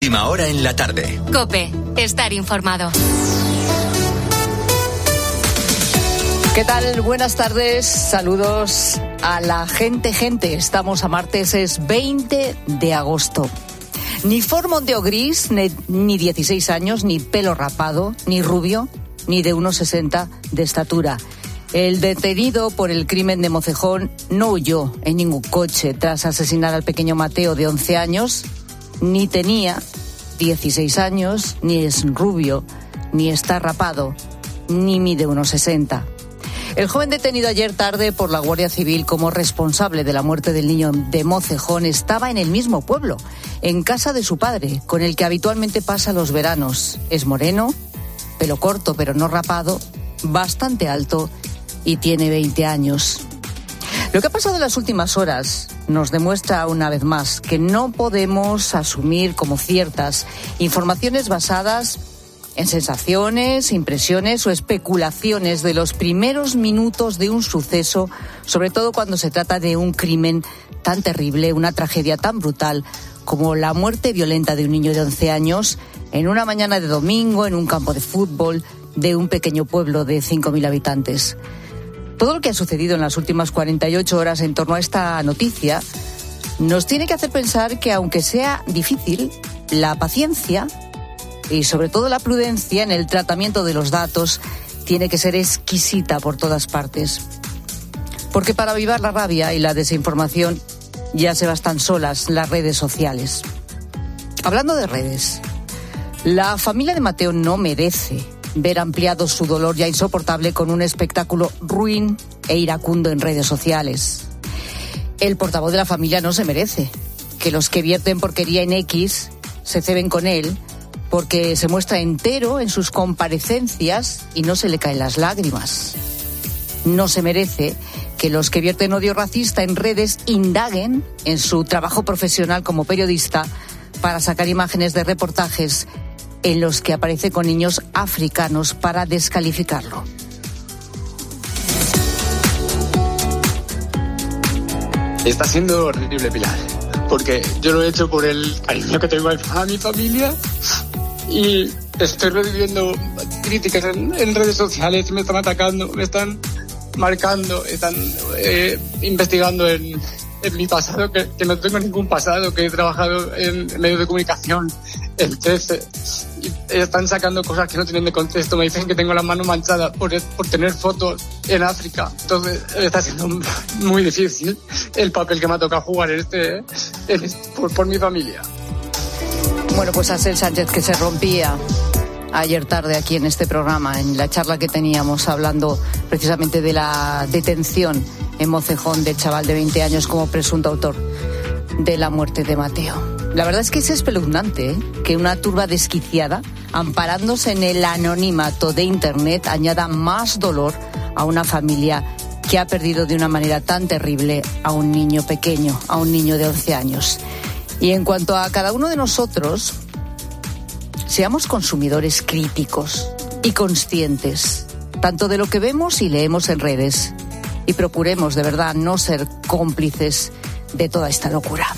Última hora en la tarde. COPE. Estar informado. ¿Qué tal? Buenas tardes. Saludos a la gente. Estamos a martes, es 20 de agosto. Ni formondeo gris, ni 16 años, ni pelo rapado, ni rubio, ni de 1,60 de estatura. El detenido por el crimen de Mocejón no huyó en ningún coche tras asesinar al pequeño Mateo de 11 años, ni tenía 16 años, ni es rubio, ni está rapado, ni mide 1,60. El joven detenido ayer tarde por la Guardia Civil como responsable de la muerte del niño de Mocejón estaba en el mismo pueblo, en casa de su padre, con el que habitualmente pasa los veranos. Es moreno, pelo corto pero no rapado, bastante alto y tiene 20 años. Lo que ha pasado en las últimas horas nos demuestra una vez más que no podemos asumir como ciertas informaciones basadas en sensaciones, impresiones o especulaciones de los primeros minutos de un suceso, sobre todo cuando se trata de un crimen tan terrible, una tragedia tan brutal como la muerte violenta de un niño de 11 años en una mañana de domingo en un campo de fútbol de un pequeño pueblo de 5.000 habitantes. Todo lo que ha sucedido en las últimas 48 horas en torno a esta noticia nos tiene que hacer pensar que, aunque sea difícil, la paciencia y sobre todo la prudencia en el tratamiento de los datos tiene que ser exquisita por todas partes. Porque para avivar la rabia y la desinformación ya se bastan solas las redes sociales. Hablando de redes, la familia de Mateo no merece ver ampliado su dolor ya insoportable con un espectáculo ruin e iracundo en redes sociales. El portavoz de la familia no se merece que los que vierten porquería en X se ceben con él, porque se muestra entero en sus comparecencias y no se le caen las lágrimas. No se merece que los que vierten odio racista en redes indaguen en su trabajo profesional como periodista para sacar imágenes de reportajes en los que aparece con niños africanos para descalificarlo. Está siendo horrible, Pilar, porque yo lo he hecho por el cariño que tengo a mi familia. Y estoy recibiendo críticas en redes sociales, me están atacando, me están marcando, están investigando en mi pasado, que no tengo ningún pasado, que he trabajado en medios de comunicación, en 13, y están sacando cosas que no tienen de contexto, me dicen que tengo las manos manchadas por tener fotos en África. Entonces está siendo muy difícil el papel que me ha tocado jugar por mi familia. Bueno, pues Asel Sánchez, que se rompía ayer tarde aquí en este programa, en la charla que teníamos hablando precisamente de la detención en Mocejón del chaval de 20 años como presunto autor de la muerte de Mateo. La verdad es que es espeluznante, que una turba desquiciada, amparándose en el anonimato de Internet, añada más dolor a una familia que ha perdido de una manera tan terrible a un niño pequeño, a un niño de 11 años. Y en cuanto a cada uno de nosotros, seamos consumidores críticos y conscientes, tanto de lo que vemos y leemos en redes, y procuremos de verdad no ser cómplices de toda esta locura.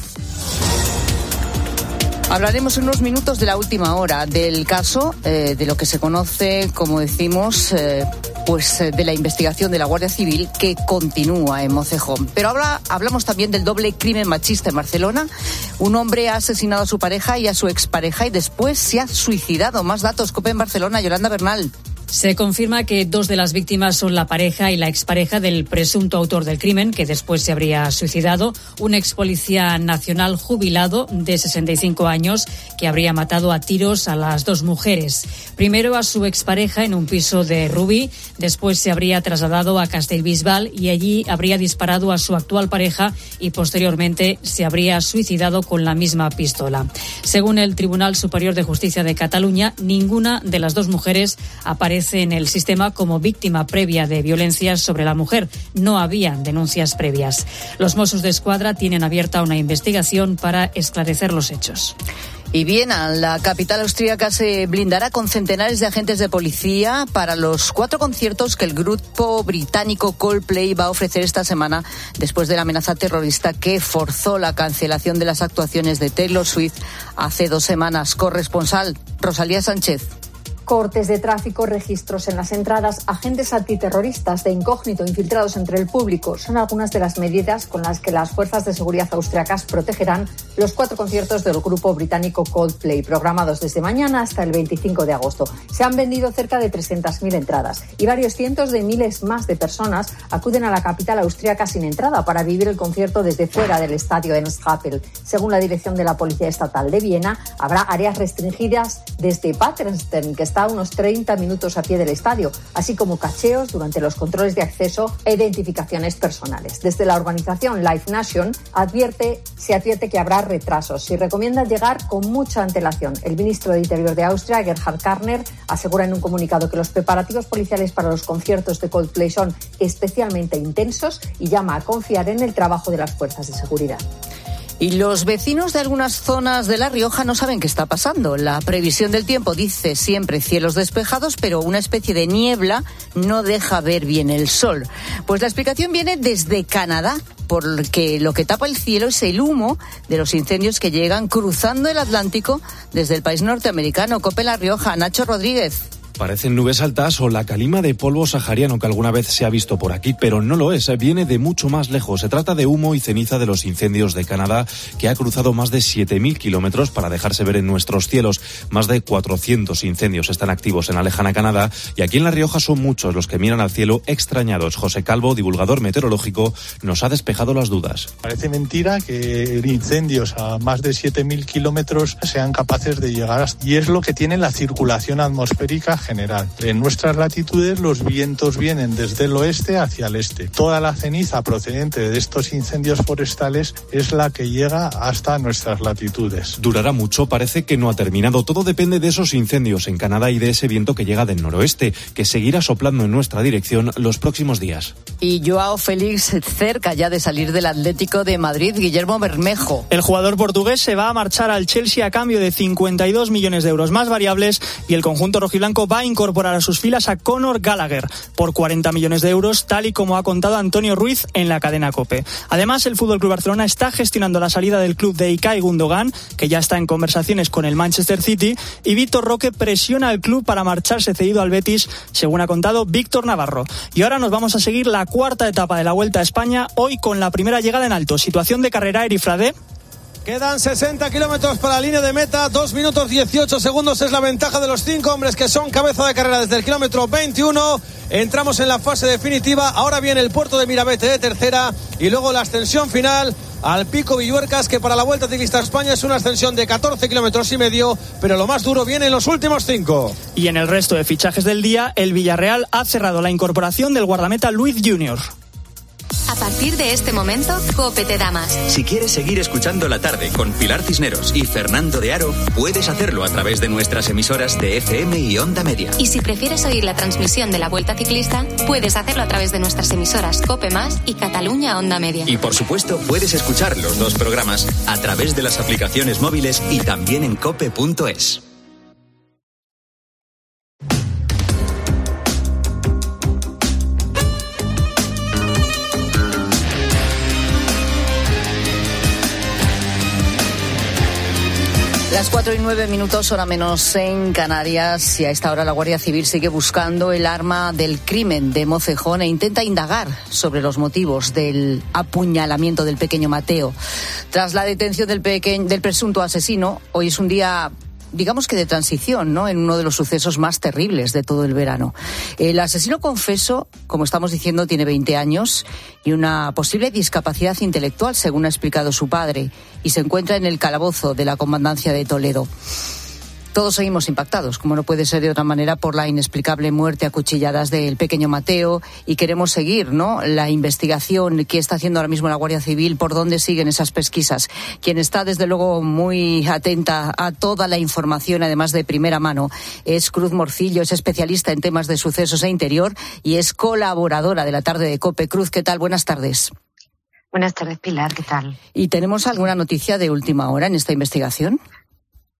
Hablaremos en unos minutos de la última hora del caso, de lo que se conoce, como decimos, de la investigación de la Guardia Civil que continúa en Mocejón. Pero hablamos también del doble crimen machista en Barcelona. Un hombre ha asesinado a su pareja y a su expareja y después se ha suicidado. Más datos, COPE en Barcelona, Yolanda Bernal. Se confirma que dos de las víctimas son la pareja y la expareja del presunto autor del crimen, que después se habría suicidado, un ex policía nacional jubilado de 65 años que habría matado a tiros a las dos mujeres. Primero a su expareja en un piso de Rubí, después se habría trasladado a Castellbisbal y allí habría disparado a su actual pareja y posteriormente se habría suicidado con la misma pistola. Según el Tribunal Superior de Justicia de Cataluña, ninguna de las dos mujeres aparece en el sistema como víctima previa de violencia sobre la mujer. No había denuncias previas. Los Mossos d'Esquadra tienen abierta una investigación para esclarecer los hechos. Y Viena, la capital austríaca, se blindará con centenares de agentes de policía para los 4 conciertos que el grupo británico Coldplay va a ofrecer esta semana después de la amenaza terrorista que forzó la cancelación de las actuaciones de Taylor Swift hace 2 semanas. Corresponsal Rosalía Sánchez. Cortes de tráfico, registros en las entradas, agentes antiterroristas de incógnito infiltrados entre el público son algunas de las medidas con las que las fuerzas de seguridad austriacas protegerán los 4 conciertos del grupo británico Coldplay, programados desde mañana hasta el 25 de agosto. Se han vendido cerca de 300.000 entradas y varios cientos de miles más de personas acuden a la capital austriaca sin entrada para vivir el concierto desde fuera del estadio Ernst Happel. Según la dirección de la Policía Estatal de Viena, habrá áreas restringidas desde Patersten, que está a unos 30 minutos a pie del estadio, así como cacheos durante los controles de acceso e identificaciones personales. Desde la organización Live Nation se advierte que habrá retrasos y recomienda llegar con mucha antelación. El ministro de Interior de Austria, Gerhard Karner, asegura en un comunicado que los preparativos policiales para los conciertos de Coldplay son especialmente intensos y llama a confiar en el trabajo de las fuerzas de seguridad. Y los vecinos de algunas zonas de La Rioja no saben qué está pasando. La previsión del tiempo dice siempre cielos despejados, pero una especie de niebla no deja ver bien el sol. Pues la explicación viene desde Canadá, porque lo que tapa el cielo es el humo de los incendios que llegan cruzando el Atlántico desde el país norteamericano. COPE La Rioja, Nacho Rodríguez. Parecen nubes altas o la calima de polvo sahariano que alguna vez se ha visto por aquí, pero no lo es, viene de mucho más lejos. Se trata de humo y ceniza de los incendios de Canadá, que ha cruzado más de 7.000 kilómetros para dejarse ver en nuestros cielos. Más de 400 incendios están activos en la lejana Canadá y aquí en La Rioja son muchos los que miran al cielo extrañados. José Calvo, divulgador meteorológico, nos ha despejado las dudas. Parece mentira que incendios a más de 7.000 kilómetros sean capaces de llegar y es lo que tiene la circulación atmosférica general. En nuestras latitudes los vientos vienen desde el oeste hacia el este. Toda la ceniza procedente de estos incendios forestales es la que llega hasta nuestras latitudes. Durará mucho, parece que no ha terminado. Todo depende de esos incendios en Canadá y de ese viento que llega del noroeste, que seguirá soplando en nuestra dirección los próximos días. Y Joao Félix cerca ya de salir del Atlético de Madrid, Guillermo Bermejo. El jugador portugués se va a marchar al Chelsea a cambio de 52 millones de euros más variables y el conjunto rojiblanco va a incorporar a sus filas a Conor Gallagher por 40 millones de euros, tal y como ha contado Antonio Ruiz en la cadena COPE. Además, el FC Barcelona está gestionando la salida del club de Ilkay Gundogan, que ya está en conversaciones con el Manchester City, y Víctor Roque presiona al club para marcharse cedido al Betis, según ha contado Víctor Navarro. Y ahora nos vamos a seguir la 4ª etapa de la Vuelta a España, hoy con la primera llegada en alto. Situación de carrera, Eri Frade. Quedan 60 kilómetros para la línea de meta, 2 minutos 18 segundos es la ventaja de los 5 hombres que son cabeza de carrera desde el kilómetro 21. Entramos en la fase definitiva, ahora viene el puerto de Mirabete de tercera y luego la ascensión final al Pico Villuercas, que para la Vuelta Ciclista a España es una ascensión de 14 kilómetros y medio, pero lo más duro viene en los últimos 5. Y en el resto de fichajes del día, el Villarreal ha cerrado la incorporación del guardameta Luiz Junior. A partir de este momento, COPE te da más. Si quieres seguir escuchando La Tarde con Pilar Cisneros y Fernando de Aro, puedes hacerlo a través de nuestras emisoras de FM y Onda Media. Y si prefieres oír la transmisión de la Vuelta Ciclista, puedes hacerlo a través de nuestras emisoras COPE Más y Cataluña Onda Media. Y por supuesto, puedes escuchar los 2 programas a través de las aplicaciones móviles y también en cope.es. Las 4:09, hora menos en Canarias, y a esta hora la Guardia Civil sigue buscando el arma del crimen de Mocejón e intenta indagar sobre los motivos del apuñalamiento del pequeño Mateo. Tras la detención del presunto asesino, hoy es un día, digamos que de transición, ¿no?, en uno de los sucesos más terribles de todo el verano. El asesino confeso, como estamos diciendo, tiene 20 años y una posible discapacidad intelectual, según ha explicado su padre, y se encuentra en el calabozo de la Comandancia de Toledo. Todos seguimos impactados, como no puede ser de otra manera, por la inexplicable muerte a cuchilladas del pequeño Mateo, y queremos seguir, ¿no?, la investigación que está haciendo ahora mismo la Guardia Civil, por dónde siguen esas pesquisas. Quien está, desde luego, muy atenta a toda la información, además de primera mano, es Cruz Morcillo, es especialista en temas de sucesos e interior y es colaboradora de La Tarde de COPE. Cruz, ¿qué tal? Buenas tardes. Buenas tardes, Pilar, ¿qué tal? ¿Y tenemos alguna noticia de última hora en esta investigación?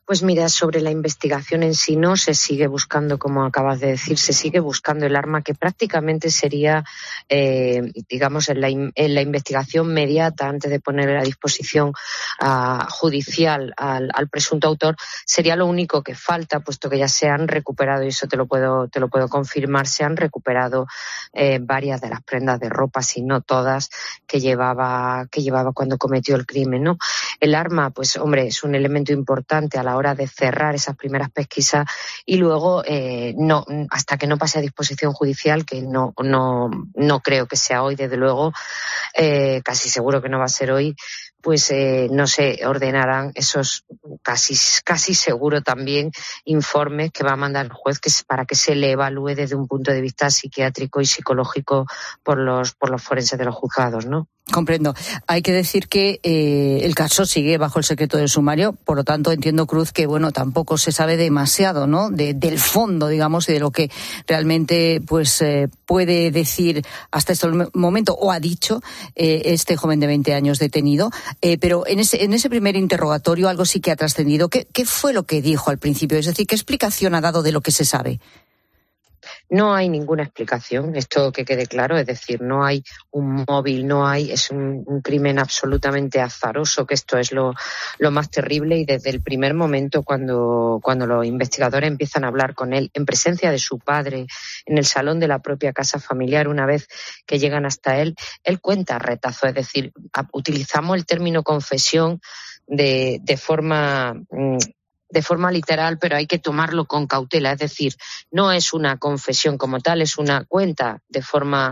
Pues mira, sobre la investigación en sí no se sigue buscando, como acabas de decir, se sigue buscando el arma que prácticamente sería, digamos, en la investigación mediata antes de poner a disposición judicial al presunto autor, sería lo único que falta, puesto que ya se han recuperado, y eso te lo puedo confirmar, se han recuperado varias de las prendas de ropa, si no todas, que llevaba cuando cometió el crimen, ¿no? El arma, pues hombre, es un elemento importante a la hora de cerrar esas primeras pesquisas y luego no, hasta que no pase a disposición judicial, que no creo que sea hoy, desde luego, casi seguro que no va a ser hoy, pues no se ordenarán esos casi seguro también informes que va a mandar el juez para que se le evalúe desde un punto de vista psiquiátrico y psicológico por los forenses de los juzgados, ¿no? Comprendo. Hay que decir que el caso sigue bajo el secreto del sumario, por lo tanto entiendo, Cruz, que bueno, tampoco se sabe demasiado, ¿no? Del fondo, digamos, y de lo que realmente pues puede decir hasta este momento o ha dicho este joven de 20 años detenido. Pero en ese primer interrogatorio algo sí que ha trascendido. ¿Qué fue lo que dijo al principio? Es decir, ¿qué explicación ha dado de lo que se sabe? No hay ninguna explicación, esto que quede claro, es decir, no hay un móvil, es un crimen absolutamente azaroso, que esto es lo más terrible, y desde el primer momento cuando los investigadores empiezan a hablar con él en presencia de su padre, en el salón de la propia casa familiar, una vez que llegan hasta él cuenta retazo, es decir, utilizamos el término confesión de forma literal, pero hay que tomarlo con cautela, es decir, no es una confesión como tal, es una cuenta de forma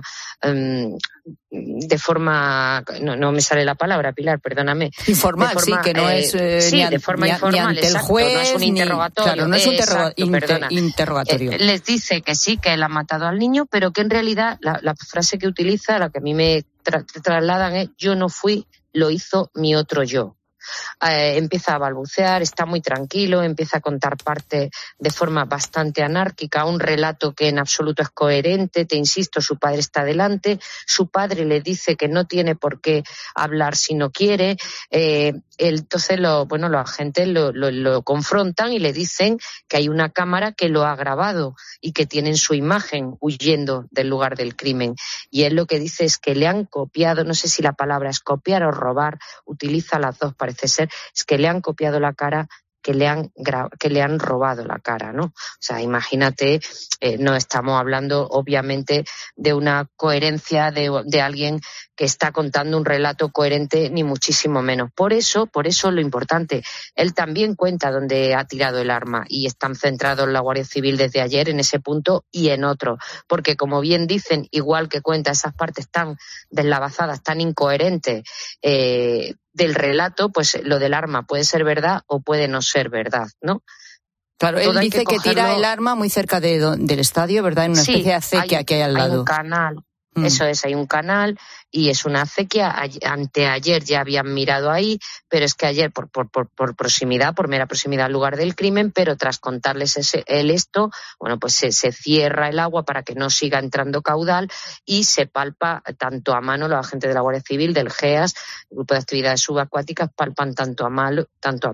no me sale la palabra, Pilar, perdóname. Informal, sí, que no es de forma informal, ante el juez, no es un interrogatorio. Claro, no es un interrogatorio. Les dice que sí, que él ha matado al niño, pero que en realidad la frase que utiliza, la que a mí me trasladan es: yo no fui, lo hizo mi otro yo. Empieza a balbucear, está muy tranquilo, empieza a contar parte de forma bastante anárquica, un relato que en absoluto es coherente. Te insisto, su padre está delante, su padre le dice que no tiene por qué hablar si no quiere. Entonces los agentes lo confrontan y le dicen que hay una cámara que lo ha grabado y que tienen su imagen huyendo del lugar del crimen, y él lo que dice es que le han copiado, no sé si la palabra es copiar o robar, utiliza las dos, parece ser, es que le han copiado la cara, que le han robado la cara, ¿no? O sea, imagínate, no estamos hablando obviamente de una coherencia de alguien que está contando un relato coherente, ni muchísimo menos. Por eso lo importante, él también cuenta dónde ha tirado el arma, y están centrados en la Guardia Civil desde ayer en ese punto y en otro, porque como bien dicen, igual que cuenta esas partes tan deslavazadas, tan incoherentes del relato, pues lo del arma puede ser verdad o puede no ser verdad, ¿no? Claro, él dice que tira el arma muy cerca del estadio, ¿verdad? En una especie de acequia que hay al lado. Hay un canal. Eso es, hay un canal y es una acequia. Anteayer ya habían mirado ahí, pero es que ayer por proximidad, por mera proximidad al lugar del crimen, pero tras contarles esto, bueno, pues se cierra el agua para que no siga entrando caudal y se palpa tanto a mano. Los agentes de la Guardia Civil, del GEAS, Grupo de Actividades Subacuáticas, palpan tanto a mano,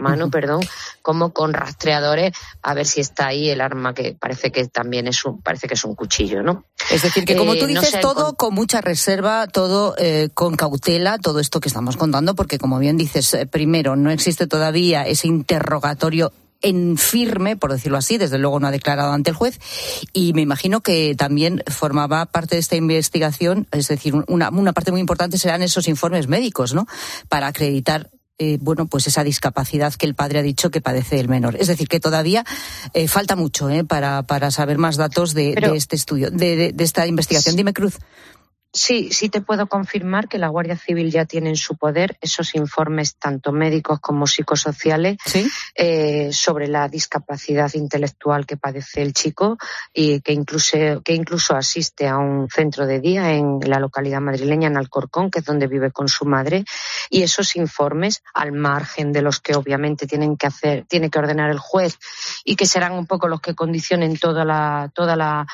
como con rastreadores a ver si está ahí el arma, que parece que también es un cuchillo, ¿no? Es decir, que como tú dices, todo con mucha reserva, todo con cautela, todo esto que estamos contando, porque como bien dices, primero, no existe todavía ese interrogatorio en firme, por decirlo así, desde luego no ha declarado ante el juez, y me imagino que también formaba parte de esta investigación, es decir, una parte muy importante serán esos informes médicos, ¿no?, para acreditar pues esa discapacidad que el padre ha dicho que padece el menor. Es decir, que todavía falta mucho para saber más datos de este estudio, de esta investigación. Dime, Cruz. Sí te puedo confirmar que la Guardia Civil ya tiene en su poder esos informes tanto médicos como psicosociales. ¿Sí? Sobre la discapacidad intelectual que padece el chico, y que incluso asiste a un centro de día en la localidad madrileña, en Alcorcón, que es donde vive con su madre, y esos informes, al margen de los que obviamente tiene que ordenar el juez y que serán un poco los que condicionen toda la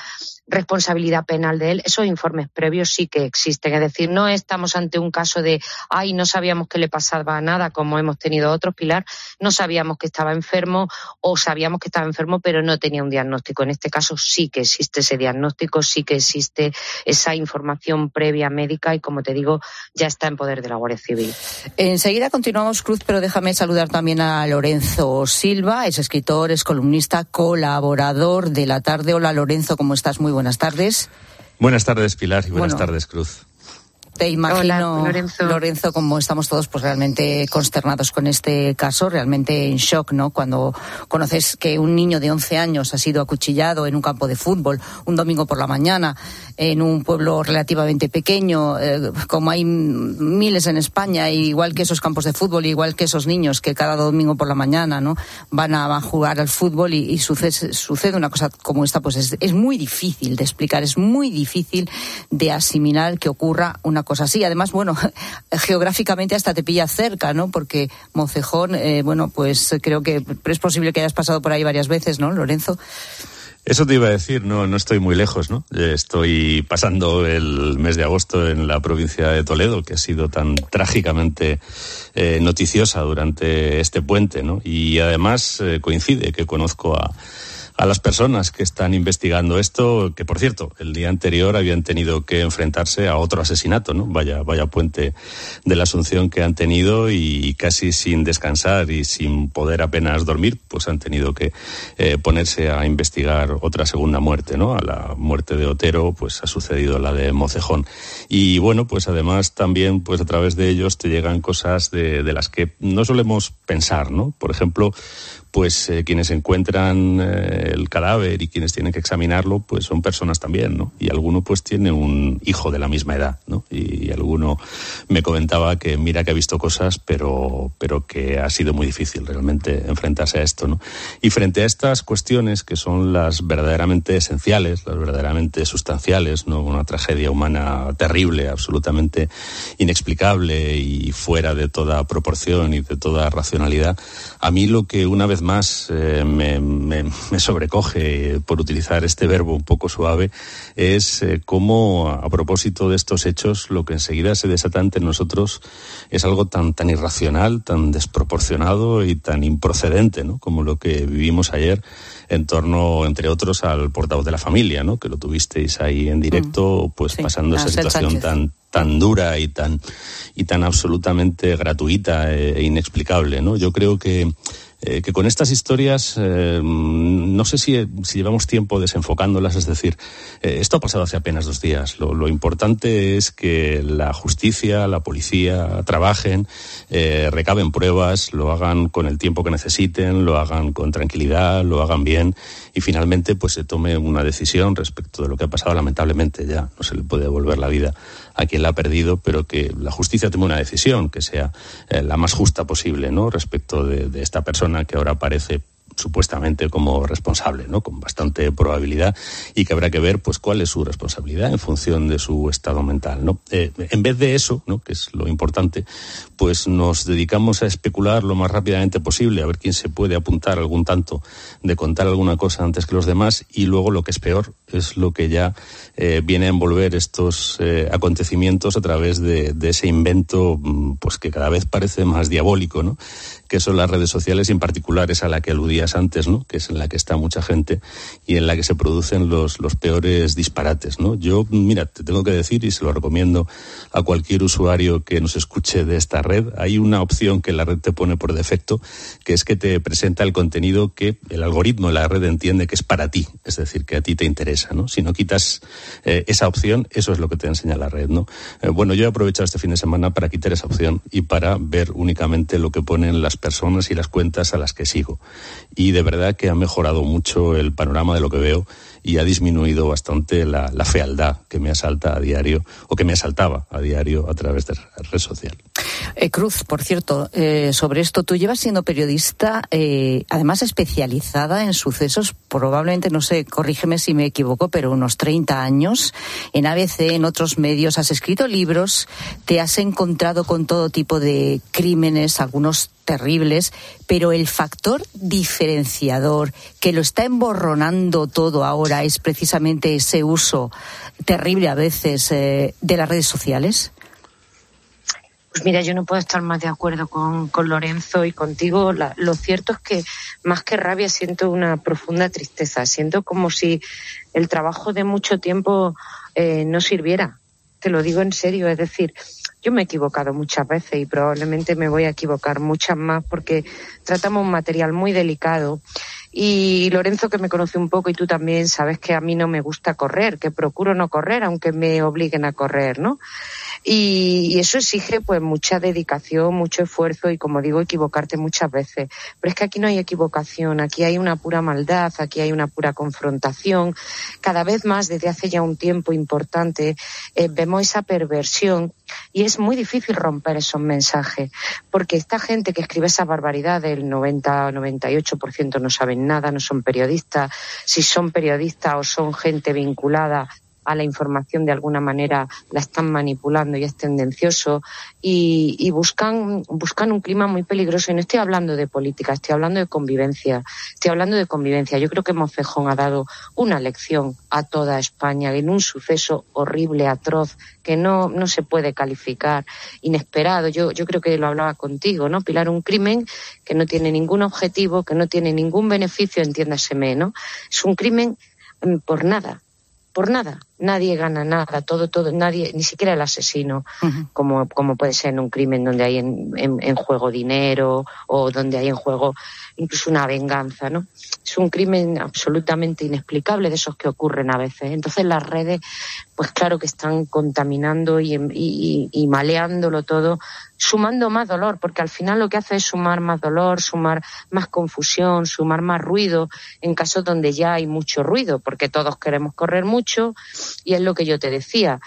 responsabilidad penal de él. Esos informes previos sí que existen. Es decir, no estamos ante un caso de no sabíamos que le pasaba nada, como hemos tenido otros, Pilar, no sabíamos que estaba enfermo o sabíamos que estaba enfermo pero no tenía un diagnóstico. En este caso sí que existe ese diagnóstico, sí que existe esa información previa médica y, como te digo, ya está en poder de la Guardia Civil. Enseguida continuamos, Cruz, pero déjame saludar también a Lorenzo Silva, es escritor, es columnista, colaborador de La Tarde. Hola, Lorenzo, ¿cómo estás? Muy buenas tardes. Buenas tardes, Pilar, y buenas tardes, Cruz. Te imagino, hola, Lorenzo, como estamos todos pues realmente consternados con este caso, realmente en shock, ¿no? Cuando conoces que un niño de 11 años ha sido acuchillado en un campo de fútbol un domingo por la mañana, en un pueblo relativamente pequeño, como hay miles en España, igual que esos campos de fútbol, igual que esos niños que cada domingo por la mañana, ¿no?, van a jugar al fútbol y sucede una cosa como esta, pues es muy difícil de explicar, es muy difícil de asimilar que ocurra una cosa así. Además, bueno, geográficamente hasta te pilla cerca, ¿no? Porque Mocejón, pues creo que es posible que hayas pasado por ahí varias veces, ¿no, Lorenzo? Eso te iba a decir, no estoy muy lejos, ¿no? Estoy pasando el mes de agosto en la provincia de Toledo, que ha sido tan trágicamente noticiosa durante este puente, ¿no? Y además coincide que conozco a las personas que están investigando esto, que por cierto, el día anterior habían tenido que enfrentarse a otro asesinato, ¿no? Vaya puente de la Asunción que han tenido, y casi sin descansar y sin poder apenas dormir, pues han tenido que ponerse a investigar otra segunda muerte, ¿no? A la muerte de Otero, pues ha sucedido la de Mocejón. Y bueno, pues además también, pues a través de ellos te llegan cosas de las que no solemos pensar, ¿no? Por ejemplo, pues quienes encuentran el cadáver y quienes tienen que examinarlo, pues son personas también, ¿no? Y alguno pues tiene un hijo de la misma edad, ¿no? Y alguno me comentaba que mira que ha visto cosas, pero que ha sido muy difícil realmente enfrentarse a esto, ¿no? Y frente a estas cuestiones que son las verdaderamente esenciales, las verdaderamente sustanciales, ¿no? Una tragedia humana terrible, absolutamente inexplicable y fuera de toda proporción y de toda racionalidad, a mí lo que una vez más me sobrecoge, por utilizar este verbo un poco suave, es cómo, a propósito de estos hechos, lo que enseguida se desata ante nosotros es algo tan irracional, tan desproporcionado y tan improcedente, ¿no? Como lo que vivimos ayer en torno, entre otros, al portavoz de la familia, ¿no? Que lo tuvisteis ahí en directo, pues sí, pasando esa situación tan dura y tan absolutamente gratuita e inexplicable, ¿no? Yo creo que con estas historias, no sé si llevamos tiempo desenfocándolas, es decir, esto ha pasado hace apenas 2 días. Lo importante es que la justicia, la policía trabajen, recaben pruebas, lo hagan con el tiempo que necesiten, lo hagan con tranquilidad, lo hagan bien y finalmente pues se tome una decisión respecto de lo que ha pasado. Lamentablemente ya no se le puede devolver la vida a quien la ha perdido, pero que la justicia tome una decisión que sea la más justa posible, ¿no? Respecto de esta persona que ahora aparece supuestamente como responsable, ¿no? Con bastante probabilidad, y que habrá que ver pues cuál es su responsabilidad en función de su estado mental, ¿no? En vez de eso, ¿no?, que es lo importante, pues nos dedicamos a especular lo más rápidamente posible, a ver quién se puede apuntar algún tanto de contar alguna cosa antes que los demás, y luego lo que es peor es lo que ya viene a envolver estos acontecimientos a través de ese invento pues que cada vez parece más diabólico, ¿no?, que son las redes sociales, y en particular esa a la que aludías antes, ¿no?, que es en la que está mucha gente y en la que se producen los peores disparates, ¿no? Yo, mira, te tengo que decir, y se lo recomiendo a cualquier usuario que nos escuche de esta red, hay una opción que la red te pone por defecto, que es que te presenta el contenido que el algoritmo de la red entiende que es para ti, es decir, que a ti te interesa, ¿no? Si no quitas esa opción, eso es lo que te enseña la red, ¿no? Bueno, yo he aprovechado este fin de semana para quitar esa opción y para ver únicamente lo que ponen las personas y las cuentas a las que sigo. Y de verdad que ha mejorado mucho el panorama de lo que veo y ha disminuido bastante la fealdad que me asalta a diario, o que me asaltaba a diario a través de la red social. Cruz, por cierto, sobre esto, tú llevas siendo periodista, además especializada en sucesos, probablemente, no sé, corrígeme si me equivoco, pero unos 30 años, en ABC, en otros medios, has escrito libros, te has encontrado con todo tipo de crímenes, algunos terribles, pero el factor diferenciador que lo está emborronando todo ahora es precisamente ese uso terrible a veces de las redes sociales. Pues mira, yo no puedo estar más de acuerdo con Lorenzo y contigo. Lo cierto es que más que rabia siento una profunda tristeza. Siento como si el trabajo de mucho tiempo no sirviera. Te lo digo en serio, es decir, yo me he equivocado muchas veces y probablemente me voy a equivocar muchas más porque tratamos un material muy delicado. Y Lorenzo, que me conoce un poco y tú también, sabes que a mí no me gusta correr, que procuro no correr aunque me obliguen a correr, ¿no? Y eso exige pues mucha dedicación, mucho esfuerzo y, como digo, equivocarte muchas veces. Pero es que aquí no hay equivocación, aquí hay una pura maldad, aquí hay una pura confrontación. Cada vez más, desde hace ya un tiempo importante, vemos esa perversión y es muy difícil romper esos mensajes. Porque esta gente que escribe esa barbaridad, del 90 o 98% no saben nada, no son periodistas. Si son periodistas o son gente vinculada a la información, de alguna manera la están manipulando y es tendencioso y buscan un clima muy peligroso. Y no estoy hablando de política, estoy hablando de convivencia. Yo creo que Monfejón ha dado una lección a toda España en un suceso horrible, atroz, que no se puede calificar, inesperado. Yo creo que lo hablaba contigo, ¿no, Pilar? Un crimen que no tiene ningún objetivo, que no tiene ningún beneficio, entiéndaseme, ¿no? Es un crimen por nada. Nadie gana nada, todo, nadie, ni siquiera el asesino, como puede ser en un crimen donde hay en juego dinero o donde hay en juego incluso una venganza, ¿no? Es un crimen absolutamente inexplicable, de esos que ocurren a veces. Entonces las redes, pues claro que están contaminando y maleándolo todo, sumando más dolor, porque al final lo que hace es sumar más dolor, sumar más confusión, sumar más ruido en casos donde ya hay mucho ruido, porque todos queremos correr mucho y es lo que yo te decía.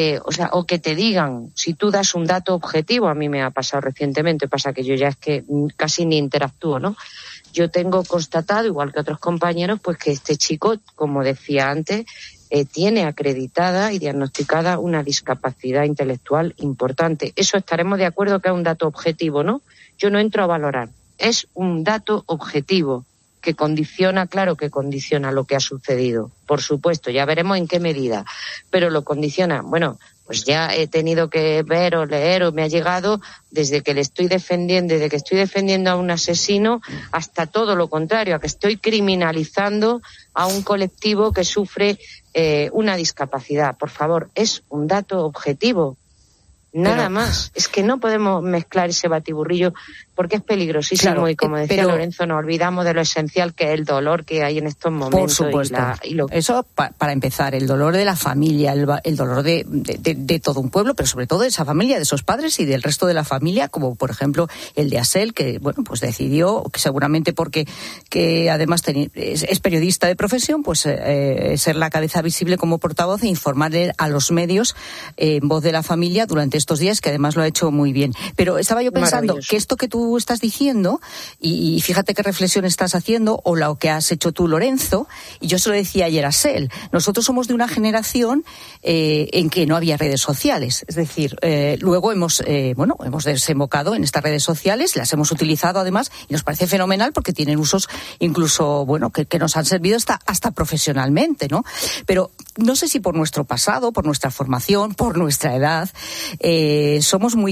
O que te digan, si tú das un dato objetivo, a mí me ha pasado recientemente, pasa que yo ya es que casi ni interactúo, ¿no? Yo tengo constatado, igual que otros compañeros, pues que este chico, como decía antes, tiene acreditada y diagnosticada una discapacidad intelectual importante. Eso estaremos de acuerdo que es un dato objetivo, ¿no? Yo no entro a valorar. Es un dato objetivo que condiciona lo que ha sucedido. Por supuesto, ya veremos en qué medida, pero lo condiciona. Bueno, pues ya he tenido que ver o leer o me ha llegado desde que estoy defendiendo a un asesino hasta todo lo contrario, a que estoy criminalizando a un colectivo que sufre una discapacidad. Por favor, es un dato objetivo. Nada más. Es que no podemos mezclar ese batiburrillo porque es peligrosísimo, claro, y como decía Lorenzo, nos olvidamos de lo esencial que es el dolor que hay en estos momentos. Por supuesto. Eso para empezar, el dolor de la familia, el dolor de todo un pueblo, pero sobre todo de esa familia, de esos padres y del resto de la familia, como por ejemplo el de Asel, que bueno, pues decidió, que seguramente porque que además es periodista de profesión, pues ser la cabeza visible como portavoz e informarle a los medios en voz de la familia durante estos días, que además lo ha hecho muy bien. Pero estaba yo pensando que esto que tú estás diciendo, y fíjate qué reflexión estás haciendo, o lo que has hecho tú, Lorenzo, y yo se lo decía ayer a Sel, nosotros somos de una generación en que no había redes sociales. Es decir, luego hemos desembocado en estas redes sociales, las hemos utilizado además, y nos parece fenomenal porque tienen usos incluso, bueno, que nos han servido hasta profesionalmente, ¿no? Pero no sé si por nuestro pasado, por nuestra formación, por nuestra edad, somos muy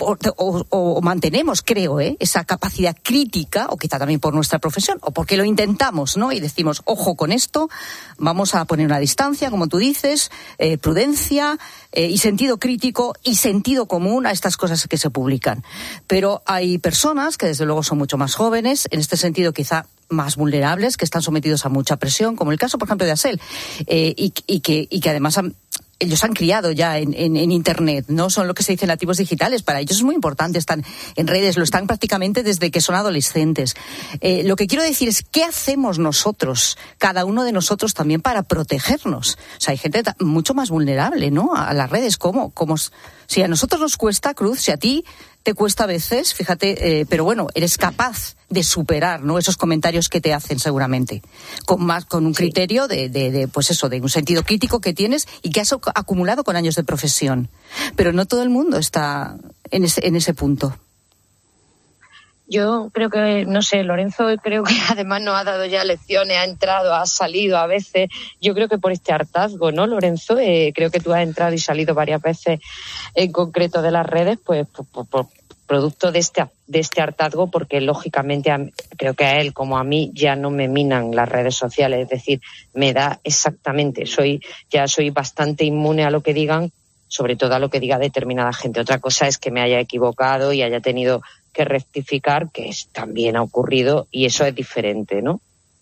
o mantenemos, creo, esa capacidad crítica, o quizá también por nuestra profesión, o porque lo intentamos, ¿no? Y decimos, ojo con esto, vamos a poner una distancia, como tú dices, prudencia y sentido crítico y sentido común a estas cosas que se publican. Pero hay personas que desde luego son mucho más jóvenes, en este sentido quizá más vulnerables, que están sometidos a mucha presión, como el caso, por ejemplo, de Asel, y que además ellos han criado ya en Internet, ¿no? Son lo que se dice nativos digitales. Para ellos es muy importante, están en redes, lo están prácticamente desde que son adolescentes. Lo que quiero decir es, ¿qué hacemos nosotros, cada uno de nosotros también, para protegernos? O sea, hay gente mucho más vulnerable, ¿no? A las redes, ¿cómo? Si a nosotros nos cuesta, Cruz, si a ti te cuesta a veces, fíjate, pero bueno, eres capaz de superar, ¿no?, esos comentarios que te hacen seguramente, con un criterio de un sentido crítico que tienes y que has acumulado con años de profesión. Pero no todo el mundo está en ese punto. Yo creo que, no sé, Lorenzo creo que además nos ha dado ya lecciones, ha entrado, ha salido a veces, yo creo que por este hartazgo, ¿no, Lorenzo? Creo que tú has entrado y salido varias veces en concreto de las redes, pues por producto de este hartazgo, porque lógicamente creo que a él como a mí ya no me minan las redes sociales, es decir, me da exactamente, soy bastante inmune a lo que digan, sobre todo a lo que diga determinada gente. Otra cosa es que me haya equivocado y haya tenido que rectificar, que también ha ocurrido, y eso es diferente, ¿no?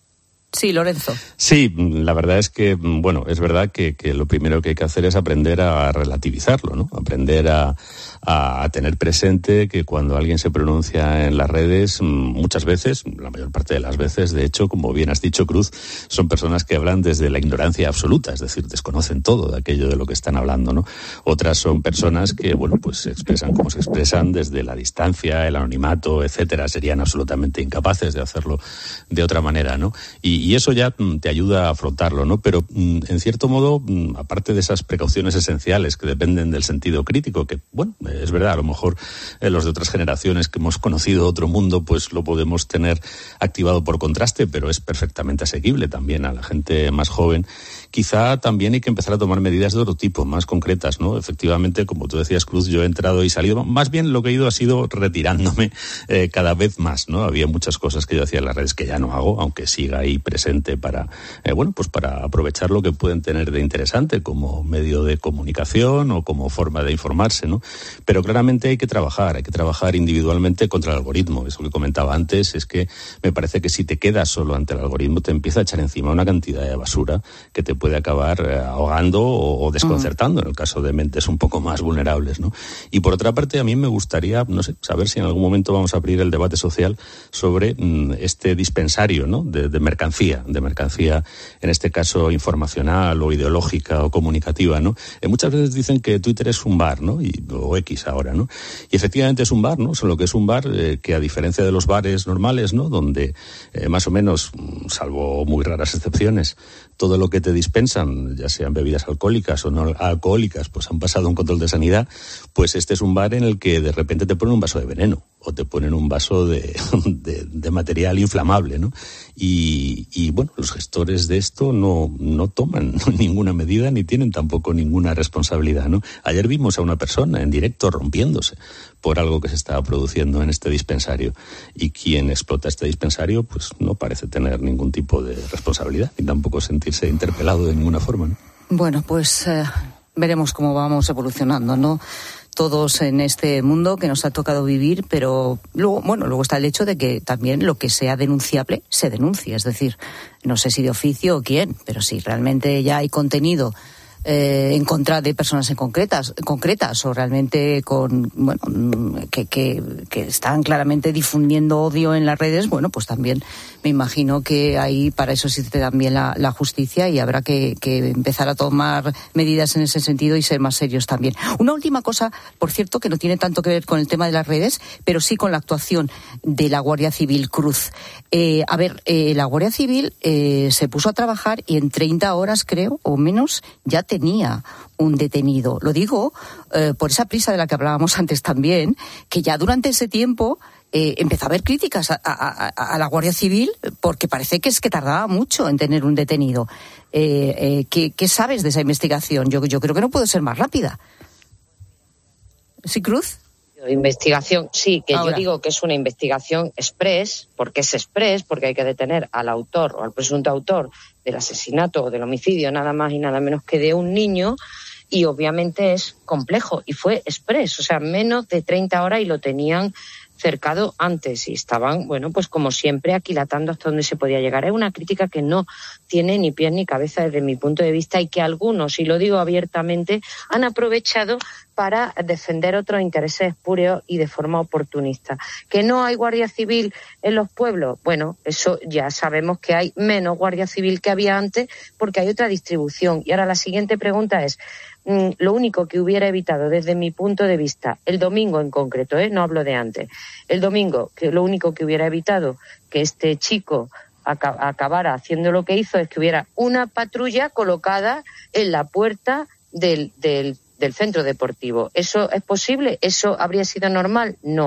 Sí, Lorenzo. Sí, la verdad es que, bueno, es verdad que lo primero que hay que hacer es aprender a relativizarlo, ¿no? Aprender a tener presente que cuando alguien se pronuncia en las redes, muchas veces, la mayor parte de las veces, de hecho, como bien has dicho, Cruz, son personas que hablan desde la ignorancia absoluta, es decir, desconocen todo de aquello de lo que están hablando, ¿no? Otras son personas que, bueno, pues se expresan como se expresan desde la distancia, el anonimato, etcétera, serían absolutamente incapaces de hacerlo de otra manera, ¿no? Y eso ya te ayuda a afrontarlo, ¿no? Pero, en cierto modo, aparte de esas precauciones esenciales que dependen del sentido crítico, que, bueno, es verdad, a lo mejor los de otras generaciones que hemos conocido otro mundo, pues lo podemos tener activado por contraste, pero es perfectamente asequible también a la gente más joven. Quizá también hay que empezar a tomar medidas de otro tipo, más concretas, ¿no? Efectivamente, como tú decías, Cruz, yo he entrado y salido. Más bien lo que he ido ha sido retirándome cada vez más, ¿no? Había muchas cosas que yo hacía en las redes que ya no hago, aunque siga ahí presente para, pues para aprovechar lo que pueden tener de interesante como medio de comunicación o como forma de informarse, ¿no? Pero claramente hay que trabajar individualmente contra el algoritmo. Eso que comentaba antes es que me parece que si te quedas solo ante el algoritmo te empieza a echar encima una cantidad de basura que te puede acabar ahogando o desconcertando en el caso de mentes un poco más vulnerables, ¿no? Y por otra parte, a mí me gustaría, no sé, saber si en algún momento vamos a abrir el debate social sobre este dispensario, ¿no? de mercancía, en este caso informacional o ideológica o comunicativa, ¿no? Muchas veces dicen que Twitter es un bar, ¿no? O X ahora, ¿no? Y efectivamente es un bar, ¿no? Solo que es un bar que, a diferencia de los bares normales, ¿no? Donde más o menos, salvo muy raras excepciones, todo lo que te dispensan, ya sean bebidas alcohólicas o no alcohólicas, pues han pasado un control de sanidad, pues este es un bar en el que de repente te ponen un vaso de veneno o te ponen un vaso de material inflamable, ¿no? Y bueno, los gestores de esto no toman ninguna medida ni tienen tampoco ninguna responsabilidad, ¿no? Ayer vimos a una persona en directo rompiéndose por algo que se estaba produciendo en este dispensario, y quien explota este dispensario pues no parece tener ningún tipo de responsabilidad ni tampoco sentirse interpelado de ninguna forma, ¿no? Bueno, pues veremos cómo vamos evolucionando, ¿no? Todos en este mundo que nos ha tocado vivir, pero luego está el hecho de que también lo que sea denunciable se denuncia, es decir, no sé si de oficio o quién, pero si realmente ya hay contenido en contra de personas concretas o realmente que están claramente difundiendo odio en las redes, bueno, pues también me imagino que ahí para eso existe también la justicia, y habrá que empezar a tomar medidas en ese sentido y ser más serios también. Una última cosa, por cierto, que no tiene tanto que ver con el tema de las redes, pero sí con la actuación de la Guardia Civil, Cruz. La Guardia Civil se puso a trabajar y en 30 horas, creo, o menos, ya tenía un detenido. Lo digo por esa prisa de la que hablábamos antes también, que ya durante ese tiempo empezó a haber críticas a la Guardia Civil, porque parece que tardaba mucho en tener un detenido. ¿Qué sabes de esa investigación? Yo creo que no puede ser más rápida. ¿Sí, Cruz? Investigación, sí, que ahora, yo digo que es una investigación express, porque hay que detener al autor o al presunto autor del asesinato o del homicidio, nada más y nada menos que de un niño, y obviamente es complejo, y fue express, o sea, menos de 30 horas, y lo tenían cercado antes y estaban, bueno, pues como siempre, aquilatando hasta donde se podía llegar. Es una crítica que no tiene ni pies ni cabeza desde mi punto de vista, y que algunos, y lo digo abiertamente, han aprovechado para defender otros intereses espurios y de forma oportunista. ¿Que no hay Guardia Civil en los pueblos? Bueno, eso ya sabemos, que hay menos Guardia Civil que había antes porque hay otra distribución. Y ahora la siguiente pregunta es, lo único que hubiera evitado desde mi punto de vista, el domingo en concreto, no hablo de antes, el domingo, que lo único que hubiera evitado que este chico acabara haciendo lo que hizo es que hubiera una patrulla colocada en la puerta del centro deportivo. ¿Eso es posible? ¿Eso habría sido normal? No,